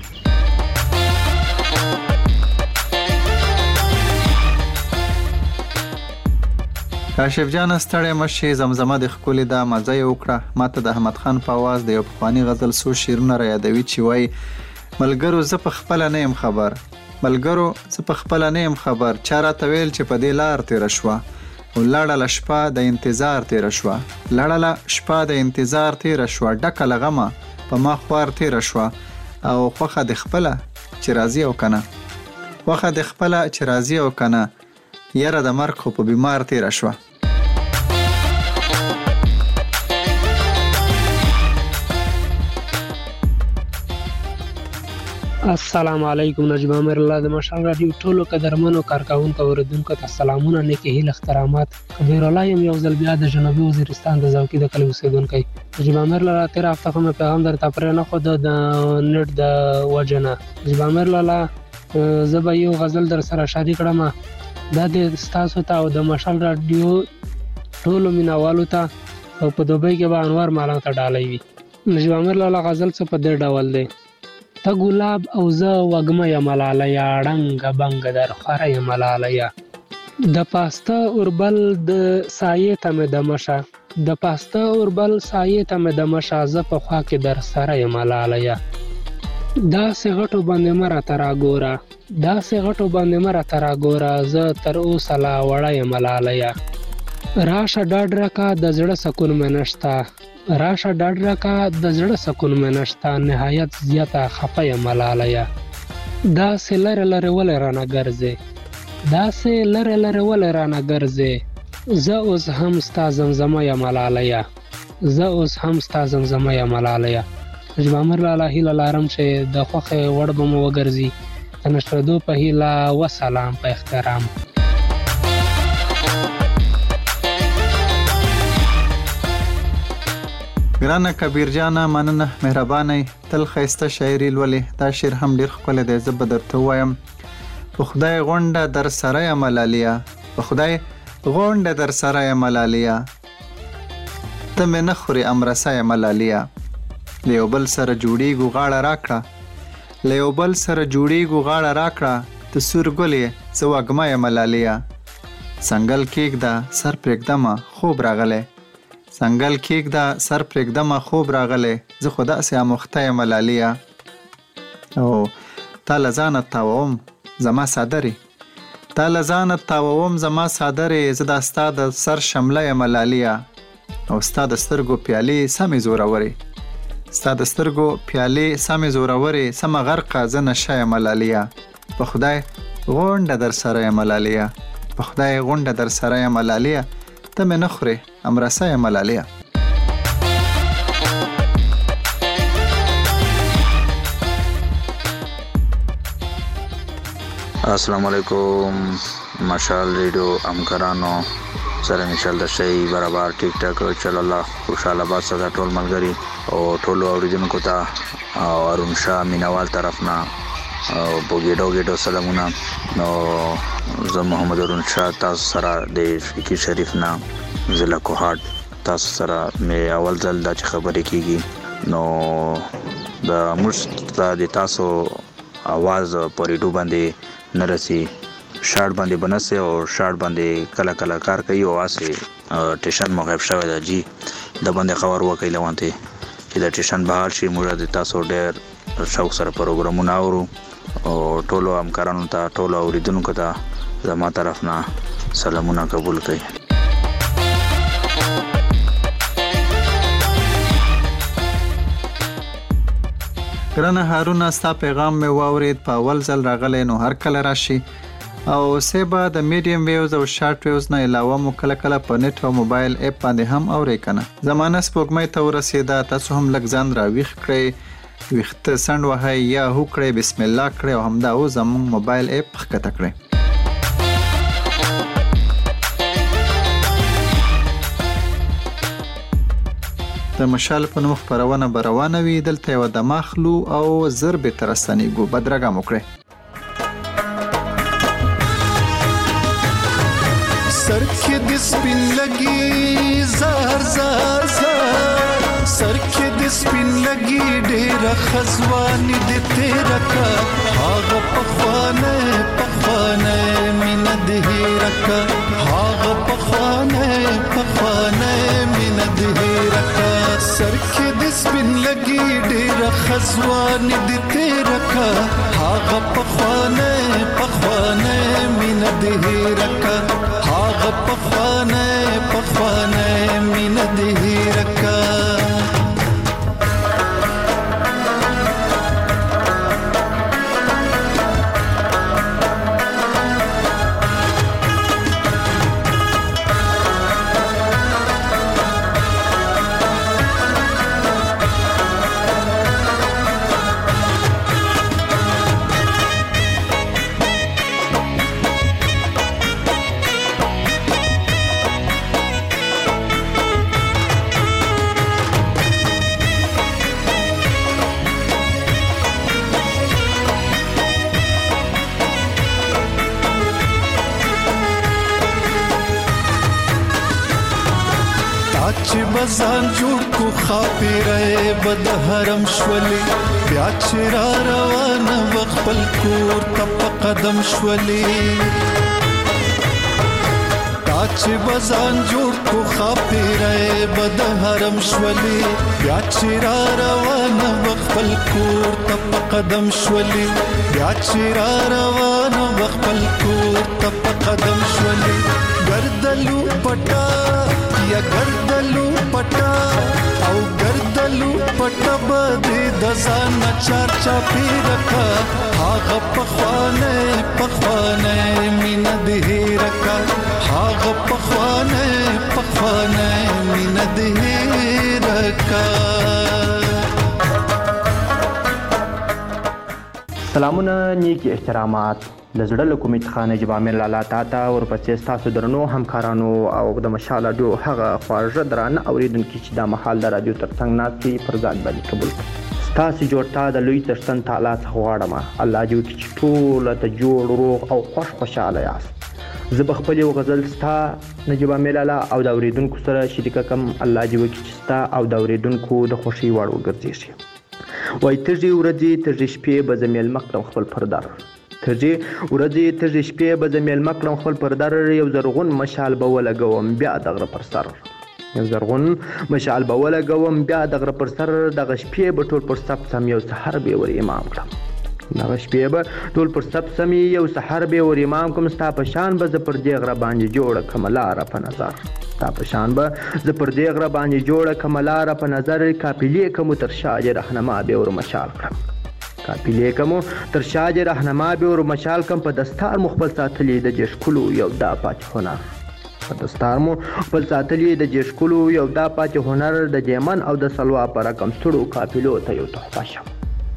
E: کاشف جان ستړی مشي زمزمه د ښکلې دا مزه یې وکړه. ماته د احمد خان په اواز د یو پخواني غزل څو شعرونه را یادوي چې وایي: ملګرو زه په خپله نه یم خبر، ملګرو زه په خپله نه یم خبر، چا راته ویل چې په دې لار تېره شوه، لاړله شپه د انتظار تېره شوه، لاړله شپه د انتظار تېره شوه، ډکه له غمه په ما خوار تېره شوه، او خوښه د خپله چې راځي او که نه، خوښه د خپله چې راځي او که نه، یاره د مرګ خو په بیمار تېره شوه.
R: السلام علیکم. نجیب امیر الله د مشال رادیو ټولو قدرمنو کارکوونکو اوریدونکو ته سلامونه، نیکې هیلې احترامات. کبیر الله یم یو ځل بیا د جنوبي وزیرستان د زوکي د کلي اوسېدونکی. نجیب امیر الله تېره هفته خو مې پیغام درته پرېنښود د نېټ د وجې نه. نجیب امیر الله زه به یو غزل در سره شریک کړم، دا د ستاسو ته او د مشال رادیو ټولو مینوالو ته، او په دوبۍ کې به انوار مالا ته ډالۍ وي. نجیب امیر الله غزل څه په دې ډول دی: ته ګلاب او زه وږمه یم لالیه، ړنګه بنګه در خوره یم لالیه، د پاسته اوربل د سایې ته مې دمه شه، د پاسته اوربل سایې ته مې دمه شه، زه په خوا کې در سره یم لالیه، داسې غټو باندې مه راته راګوره، داسې غټو باندې مه راته راګوره، زه تر اوسه لا وړه یم لالیه، راشه ډاډ راکه د زړه سکون مې نشته، راشه ډاډ راکه د زړه سکون مې نشته، نهایت زیاته خفه یم لالیه، داسې لرې لرې ولې رانه ګرځې، داسې لرې لرې ولې رانه ګرځې، زه اوس هم ستا زمزمه یم لالیه، زه اوس هم ستا زمزمه یم لالیه. نجیب امیر لالا هیله لرم چې د خوښې وړ به مو وګرځي. د نشرېدو په هیله، وسلام په احترام.
E: ګرانه کبیر جانه مننه، مهربانه، تل ښایسته شاعري لولې. دا شعر هم ډېر ښکلی دی، زه به درته ووایم: په خدای غونډه در سره یم لالیه، په خدای غونډه در سره یم لالیه، ته مې نه خورې امرسه یم لالیه، له یو بل سره جوړیږو غاړه راکړه، له یو بل سره جوړیږو غاړه راکړه، ته سور ګل یې زه وږمه یم لالیه، څنګل کېږده سر پرېږدمه خوب راغلی، څنګل کېږده سر پرېږدمه خوب راغلی، زه خو داسې اموخته یم لالیه، او تا له ځانه تاووم زما صادرې، تا له ځانه تاووم زما صادرې، زه دا ستا د سر شمله یم لالیه، او ستا د سترګو پیالې سمې زورورې، ستا د سترګو پیالې سمې زورورې، سمه غرقه زه نشه یم لالیه، په خدای غونډه در سره یم لالیه، په خدای غونډه در سره یم لالیه، ته مې نه خورې امرسه یم لالیه.
S: السلام علیکم مشال ریډیو همکارانو سره مشال د شي برابر ټیک ټاک چل الله خوشاله باد سره ټول ملګری او ټول اوریدونکو ته او ارون شاه مینوال طرف نه او بوګیډو ګیډو سلامونه. نو زه محمد ارون شاه تاسو سره د فقيه شریف نه ضلع کوهاټ تاسو سره مې اول ځل دا چې خبرې کیږي. نو د موږ د تاسو आवाज پریډو باندې نرسي شارټ باندې بنسه او شارټ باندې کله کله کار کوي او واسه ټیشن مغیب شوی دا جی د باندې خبر وکړي لوانته چې د ټیشن بهال شي. موږ د تاسو ډېر شوق سره پروګرامونه اورو او ټولو همکارانو ته ټولو اوریدونکو ته زما طرف نه سلامونه قبول کړئ.
E: ګرانه هارونه ستا پیغام مې واورید، په اول ځل راغلی، نو هر کله راشي او سیبا د میډیم ویوز او شارټ ویوز نه علاوه مو کله کله په نت او موبایل اپ باندې هم اورئ کنه. زمانه سپوږمۍ ته ورسېده، تاسو هم لږ ځان راویښ کړئ، ویښته سنډ وهئ یا هو کړئ، بسم الله کړئ او همدا او زموږ موبایل اپ ښکته کړئ. د مشال په نوم خپرونه به روانه وي، دلته یوه دمه اخلو او زر بېرته راستنېږو. بدرګه مو کړئ.
T: لګي زار زار زار سر کې د سپین لګي ډېر خزوان دې تیرا کا هاغه پخوانه پخوانه مين دې رکا هاغه پخوانه پخوانه مين دې رکا سر کې د سپین لګي ډېر خزوان دې تیرا کا هاغه پخوانه پخوانه مين دې رکا هاغه پخوانه پخوانه مين دې رکا بزان جوړ کو خاپیره بد حرم شولي بیا چې را روان وخپل کور تپ قدم شولي تا چې بزان جوړ کو خاپیره بد حرم شولي بیا چې را روان وخپل کور تپ قدم شولي بیا چې را روان وخپل کور تپ قدم شولي ګردلو پټا یا ګردلو پټا او ګردلو پټا بده د ځان چار چا پیرکا هاغه پخوانه پخوانه مين دې رکا هاغه پخوانه پخوانه مين دې رکا.
U: سلامونه نیکی احترامات د زړه له کومې څخه نجیب عامر لالا تا ته ورپسې ستاسو درنو همکارانو او د مشال راډیو هغه خواږه درانه اورېدونکي چې دا مهال د راډیو تر څنګ ناست دي پر ځان باندې قبول کړي. ستاسو جوړتا د لوی څښتن تعالی څخه غواړم الله دې وکړي چې ټوله ته جوړ روغ او خوش خوشحاله یاست. زه به خپل یو غزل ستا نجیب عامر لالا او د اورېدونکو سره شریکه کړم. الله دې وکړي چې ستا او د اورېدونکو د خوښۍ وړ وګرځېږي. وایي تږې ورځې تږې شپې به زه میلمه کړم خپل پردر تږې ورځې تږې شپې به زه میلمه کړم خپل پردر یو زرغون مشال به ولګوم بیا د غره پر سر یو زرغون مشال به ولګوم بیا د غره پر سر دغه شپې به ټول پر سب سم یو سحر به ور امام کړم دغه شپې به ټول پر سب سم یو سحر به ور امام کوم ستا په شان به زه پر دې غره باندې جوړه کړم لاره په نظر ستا په شان به زه پر دې غره باندې جوړه کړم لاره په نظر قافلې کوم تر شاه رهنما به ور مشال کړم قافلې کوم تر شاه رهنما به ور مشال کم په دستار مخبل ساتلې د جشکلو یو دا پات هنر په دستار مو خپل ساتلې د جشکلو یو دا پات هنر د جیمن او د سلوا پر کم ستړو قافلو ته یو تحفه شم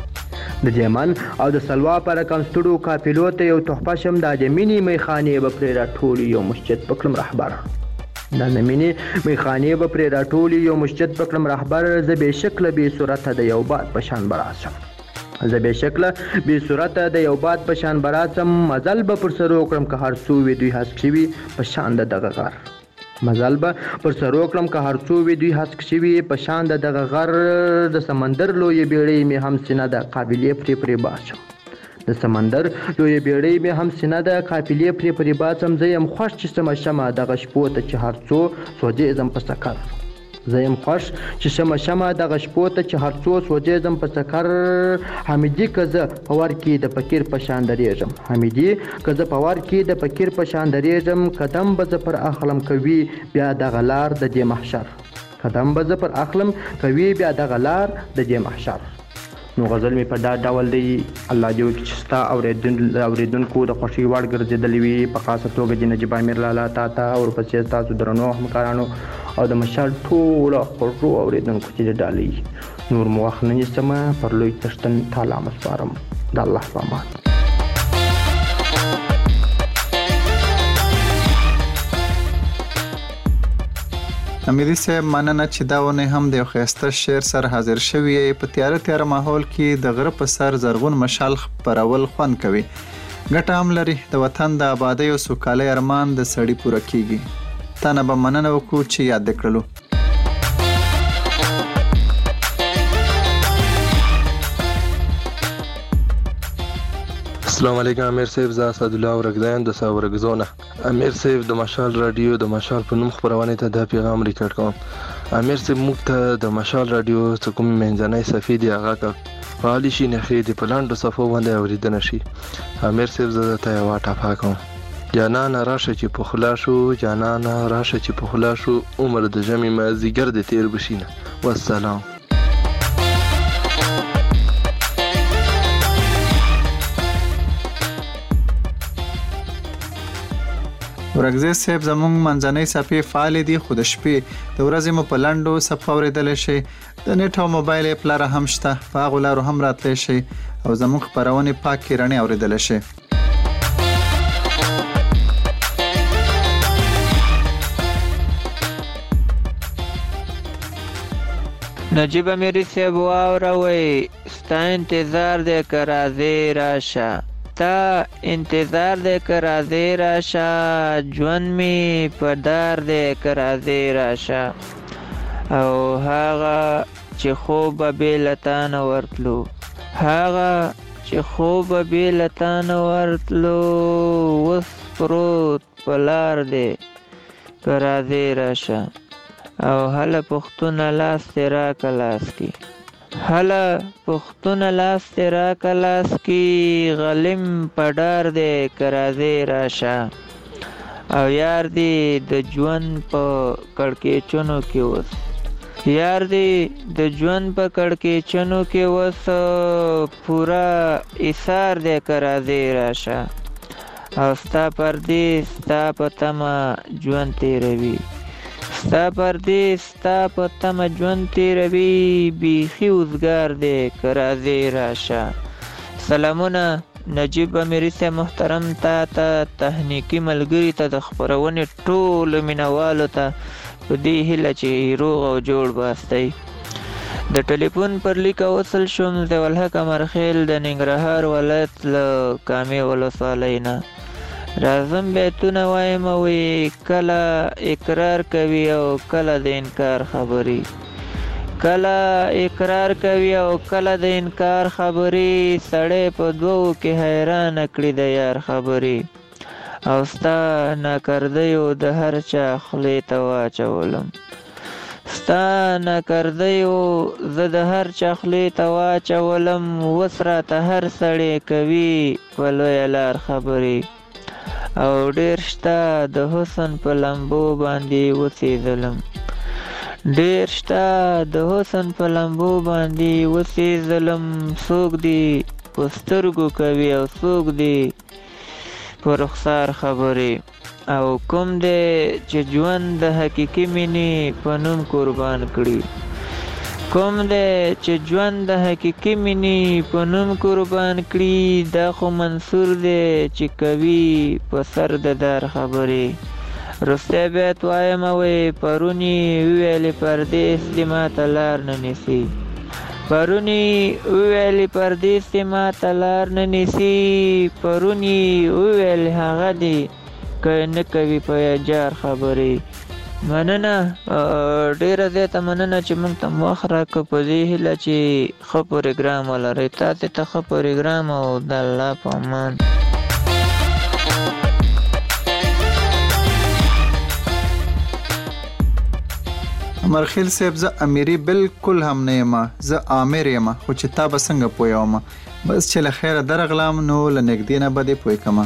U: د جیمن او د سلوا پر کم ستړو قافلو ته یو تحفه شم د جمینی میخانه به پر راټول یو مسجد پکلم رهبر د نمینی میخانه به پر راټول یو مسجد پکلم رهبر ز به شکل به صورت د یو باد پشان براسم زه به شکله به صورت د یو باد په شان براسم مزل به پر سر وکړم که هر څو وي دوی هسک شوي په شان د دغه غر مزل به پر سر وکړم که هر څو وي دوی هسک شوي په شان د دغه غر د سمندر لویې بیړۍ مې هم سینه د قافلې پرې پرې باسم د سمندر لویې بیړۍ مې هم سینه د قافلې پرې پرې باسم زه یم خوښ چې سمه شمه دغه شپو ته چې هر څو سوځېږم په سکر زه یم خوښ چې شمه شمه دغه شپو ته چې هر څو سوځېږم په سکر حمیدي که زه په ور کې د فقیر په شان درېږم حمیدي که زه په ور کې د فقیر په شان درېږم قدم به زه پر اخلم کوي بیا دغه لار د دې محشر قدم به زه پر اخلم کوي بیا دغه لار د دې محشر. نو غزل مې په دا ډول دی الله دې وکړي چې ستا اورېدونکو د خوښۍ وړ ګرځېدلی وي په خاصه توګه د نجیب عامر لالا تا ته ورپسې ستاسو درنو همکارانو او د مشال ټولو خوږو اورېدونکو چې د ډالۍ نور مو وخت نه نیسمه پر لوی څښتن تعالی مسپارم د الله په امان.
E: امیدي صاحب مننه چې دا ونه هم د ښایسته شعر سره حاضر شوی په تیاره تیاره ماحول کې د غره په سر زرغون مشال خپرول خوند کوي. ګټه هم لري د وطن د آبادۍ او سوکالۍ ارمان د سړي پوره کیږي. تا نه به مننه وکړو چې یاد دې کړلو.
C: السلام علیکم امیر صاحب، زه اسدالله ورګدایم د ساورګزونه. امیر صاحب د مشال رادیو د مشال په نوم خبرونه ته د پیغام ریکارډ کوم. امیر صاحب موږ ته د مشال رادیو څخه کوم منځنۍ صفحې دی هغه کا فعال شي نه خې د پلاندو صفو باندې اوریدنه شي. امیر صاحب زه ته یو ټاپا کوم. جانان راشه چې په خلا شو، جانان راشه چې په خلا شو، عمر د جمع مازیګر د تیر بشینه. والسلام.
E: ورګزی صاحب زموږ منځنۍ صفحې فعال دي، خو د شپې د ورځې مو په لنډو صفحو اوریدلی شي. د نیټ او موبایل اپ لاره هم شته، په هغو لارو هم راتلی شي او زموږ خپرونې پاکې رڼې اوریدلی شي.
V: نجیب امیری صاحب واوروئ، ستا انتظار دی که راځې راشه، تا انتظار دی که راځې راشه، ژوند مې په دار دی که راځې راشه. او هغه چې خوب به بې له تا نه ورتلو، هغه چې خوب به بې له تا نه ورتلو، اوس پروت په لار دی که راځې راشه. او هله پښتونه لاس دې راکه لاس کې، هله پښتونه لاس دې راکه لاس کې، غلیم په ډار دی که راځې راشه. او یار دې د ژوند په کړکېچنو کې اوس، یار دې د ژوند په کړکېچنو کې اوس، پوره ایثار دی که راځې راشه. او ستا پردې ستا په تمه ژوند تېروي، ستا پردې ستا په تمه ژوند تېروي، بیخي اوزګار دی که راځې راشه. سلامونه نجیب امیري صاحب محترم، تا ته تخنیکي ملګري ته د خپرونې ټولو مینهوالو ته په دې هیله چې روغ او جوړ باستئ. د ټلیفون پر لیکه وصل شوم ضیاءالحق امرخیل د ننګرهار ولایت له کامې ولسوالۍ نه. راځم بیتونه وایم وی کله اقرار کوي او کله د انکار خبرې، کله اقرار کوي او کله د انکار خبرې، سړی په دوو کې حیران کړي د یار خبرې. او ستا ناکردیو د هر چا خولې ته واچولم، ستا ناکردیو زه د هر چا خولې ته واچولم، اوس راته هر سړی کوي په لویه لار خبرې. او ډېر شته د حسن په لمبو باندې وسېدلم، ډېر شته د حسن په لمبو باندې وسېدلم، څوک دې په سترګو کوي او څوک دې په رخسار خبرې. او کوم دی چې ژوند د حقیقي مینې په نوم قربان کړي، کوم دی چې ژوند د حقیقي مینې په نوم قربان کړي، دا خو منصور دی چې کوي په سر د دار خبرې. رستی بیت وایم وی پرونی ویلې پردیس دې ماته لار نه نیسي، پرونی ویلې پردیس دې ماته لار نه نیسي، پرونی ویلې هغه دې که نه کوي په جار خبرې. مننه، ډیره زیاته مننه چې موږ ته وخت راکړه، په دې هیله چې ښه پروګرام ولرئ. تاسې ته ښه پروګرام او د الله په امان.
E: امرخیل صاحب زه امیری بالکل هم نه یم، زه آمر یم، خو چې تا به څنګه پوهوم، بس چې له خیره درغلم نو له نږدې نه به دې پوه کړم.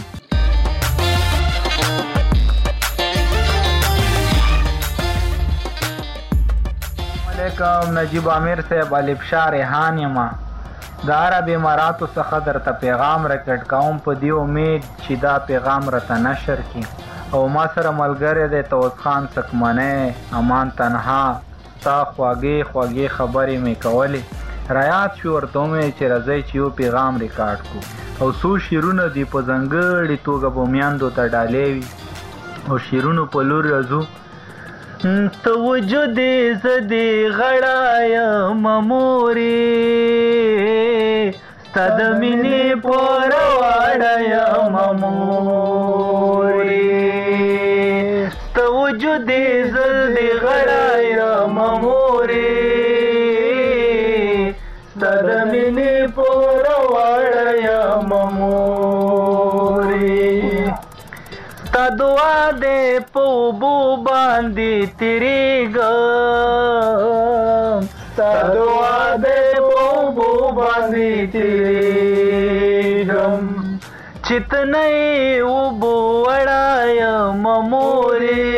G: نجیب امیر صاحب الف شاه ریحان یم، د عرب اماراتو څخه درته پیغام ریکارډ کوم په دې امید چې دا پیغام راته نشر کړي. او ما سره ملګری دی توس خان سکمنی امان تنها، ستا خواږې خوږې خبرې مې کولې، رایاد شو ورته ومې چې راځئ چې یو پیغام ریکارډ کړو. او څو شعرونه دي په ځانګړې توګه به میندو ته ډالۍ وي او شعرونو په لور راځو. ته وجود زه دې غړایم مورې، ستا د مینې په رواړه یم مورې، ته وجود
A: وجود زل دی غړایا مموري ستاد مینې پور واړیا مموري تا دعا دې په بو باندې تیریږم تا دعا دې په بو باندې تیریږم چتنې وبو وړایا مموري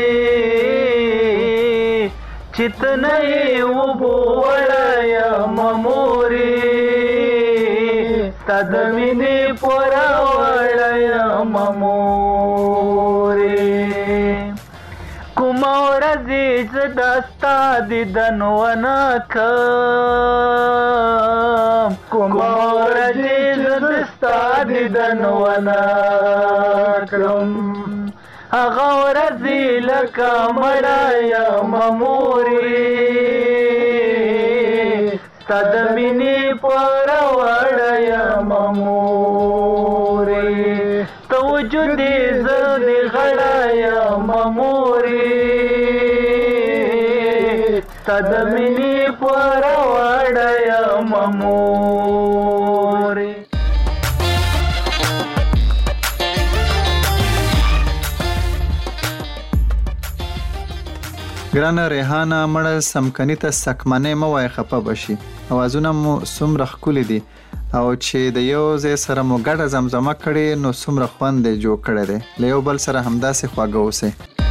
A: چتنې وبو وړایا مموري ستاد مینې پور وړایا مموري کوم ورځې چې دستا دیدن ونه کم کوم ورځې چې دستا دیدن ونه کړم هغه ورځې لکه مړایا مموري ستا د مینې پور وړایا مموري ته وجود زه د غړایا مموري ستا د مینې پور وړایا مموري
E: ګرانه ریحانه مړه سمکنی ته سکمنې مو وای خپه بشي اوازونه مو څومره ښکلي دي او چې د یو ځای سره مو ګډه زمزمه کړې نو څومره خوند یې جوړ کړی دی له یو بل سره همداسې خواږه اوسئ.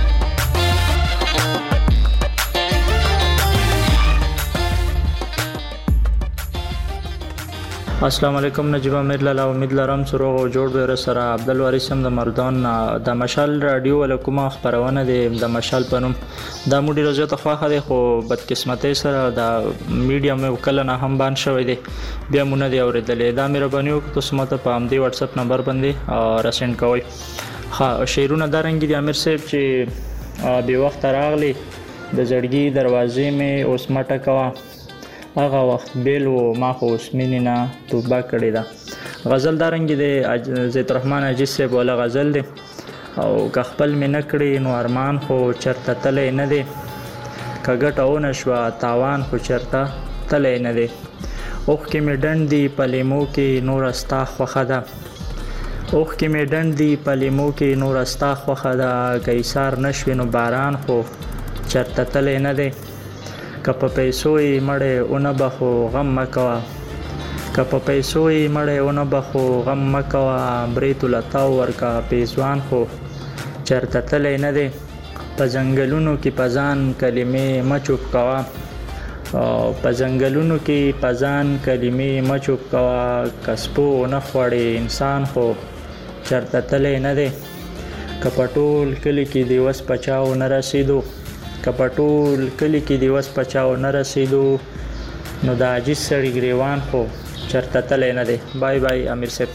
D: السلام علیکم نجیب امیر لاله امید لرم چې روغ او جوړ به سره عبدالوارث هم د مردان د مشال رادیو ولکومه خبرونه د د مشال پنوم د موډي روزه ته خواخه دی خو بدقسمتۍ سره د میډیا مې وکړه نه هم بان شوی دی بیا مونږ دی اوریدلې دا مهرباني وکړئ تاسو ماته په امدی واتس اپ نمبر باندې راسند کوئ. ها شیرونه دارنګ دي امیر صاحب چې به وخت راغلی د زړګي دروازې مې اوس مټه کوا هغه وخت بیل و ما خو اسمینی نه توبه کړی دا غزل دارنګ دی زید الرحمن عجیز صاحب ولا غزل دی او که خپل مې نه کړی نو ارمان خو چرته تللی نه دی که ګټه ونه شوه تاوان خو چرته تللی نه دی اوښکې مې ډنډ دي په لیمو کې نوره ستا خوښه ده اوښکې مې ډنډ دي په لیمو کې نوره ستا خوښه ده که ایثار نه شوې نو باران خو چرته تللی نه دی که په پیسو یې مړی اونه به خو غم مه کوه که په پیسو یې مړی اونه به خو غم مه کوه بریتو له تاو ورکه پیزوان خو چرته تللی نه دی په ځنګلونو کې په ځان کلمې مه چوپ کوه په ځنګلونو کې په ځان کلمې مه چوپ کوه که سپو ونه خوړې انسان خو چرته تللی نه دی که په ټول کلي کې د وس په چاو نه رسېدو که په ټول کلي کې د وس په چاو نه رسېدو نو د عاجز سړي ګریوان خو چرته تللی نه دی. بای بای امیر صاحب.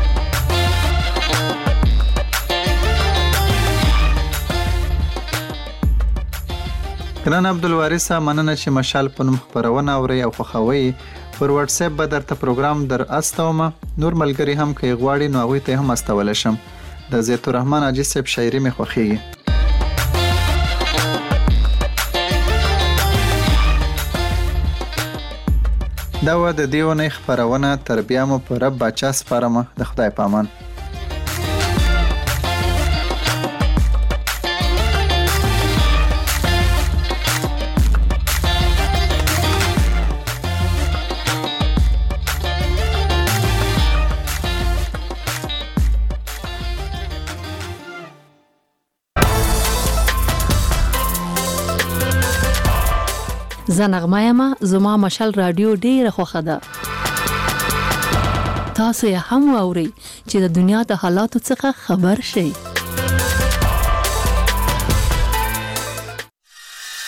E: ګران عبدالوارثه مننه چې مشال په نوم خپرونه اورئ او خوښوئ. پر واتس اپ به درته پروګرام در استومه نور ملګري هم که غواړي نو هغوی ته هم استولی شم. د زید الرحمن عجیز صاحب شاعري مې خوښیږي. دا و د دې اونۍ خپرونه تر بیا مو په رب باچا سپارمه د خدای په امان.
W: زنغمه یم زما مشال رادیو ډیره خوښه ده. تاسو یې هم واورئ چې د دنیا د حالاتو څخه خبر شئ.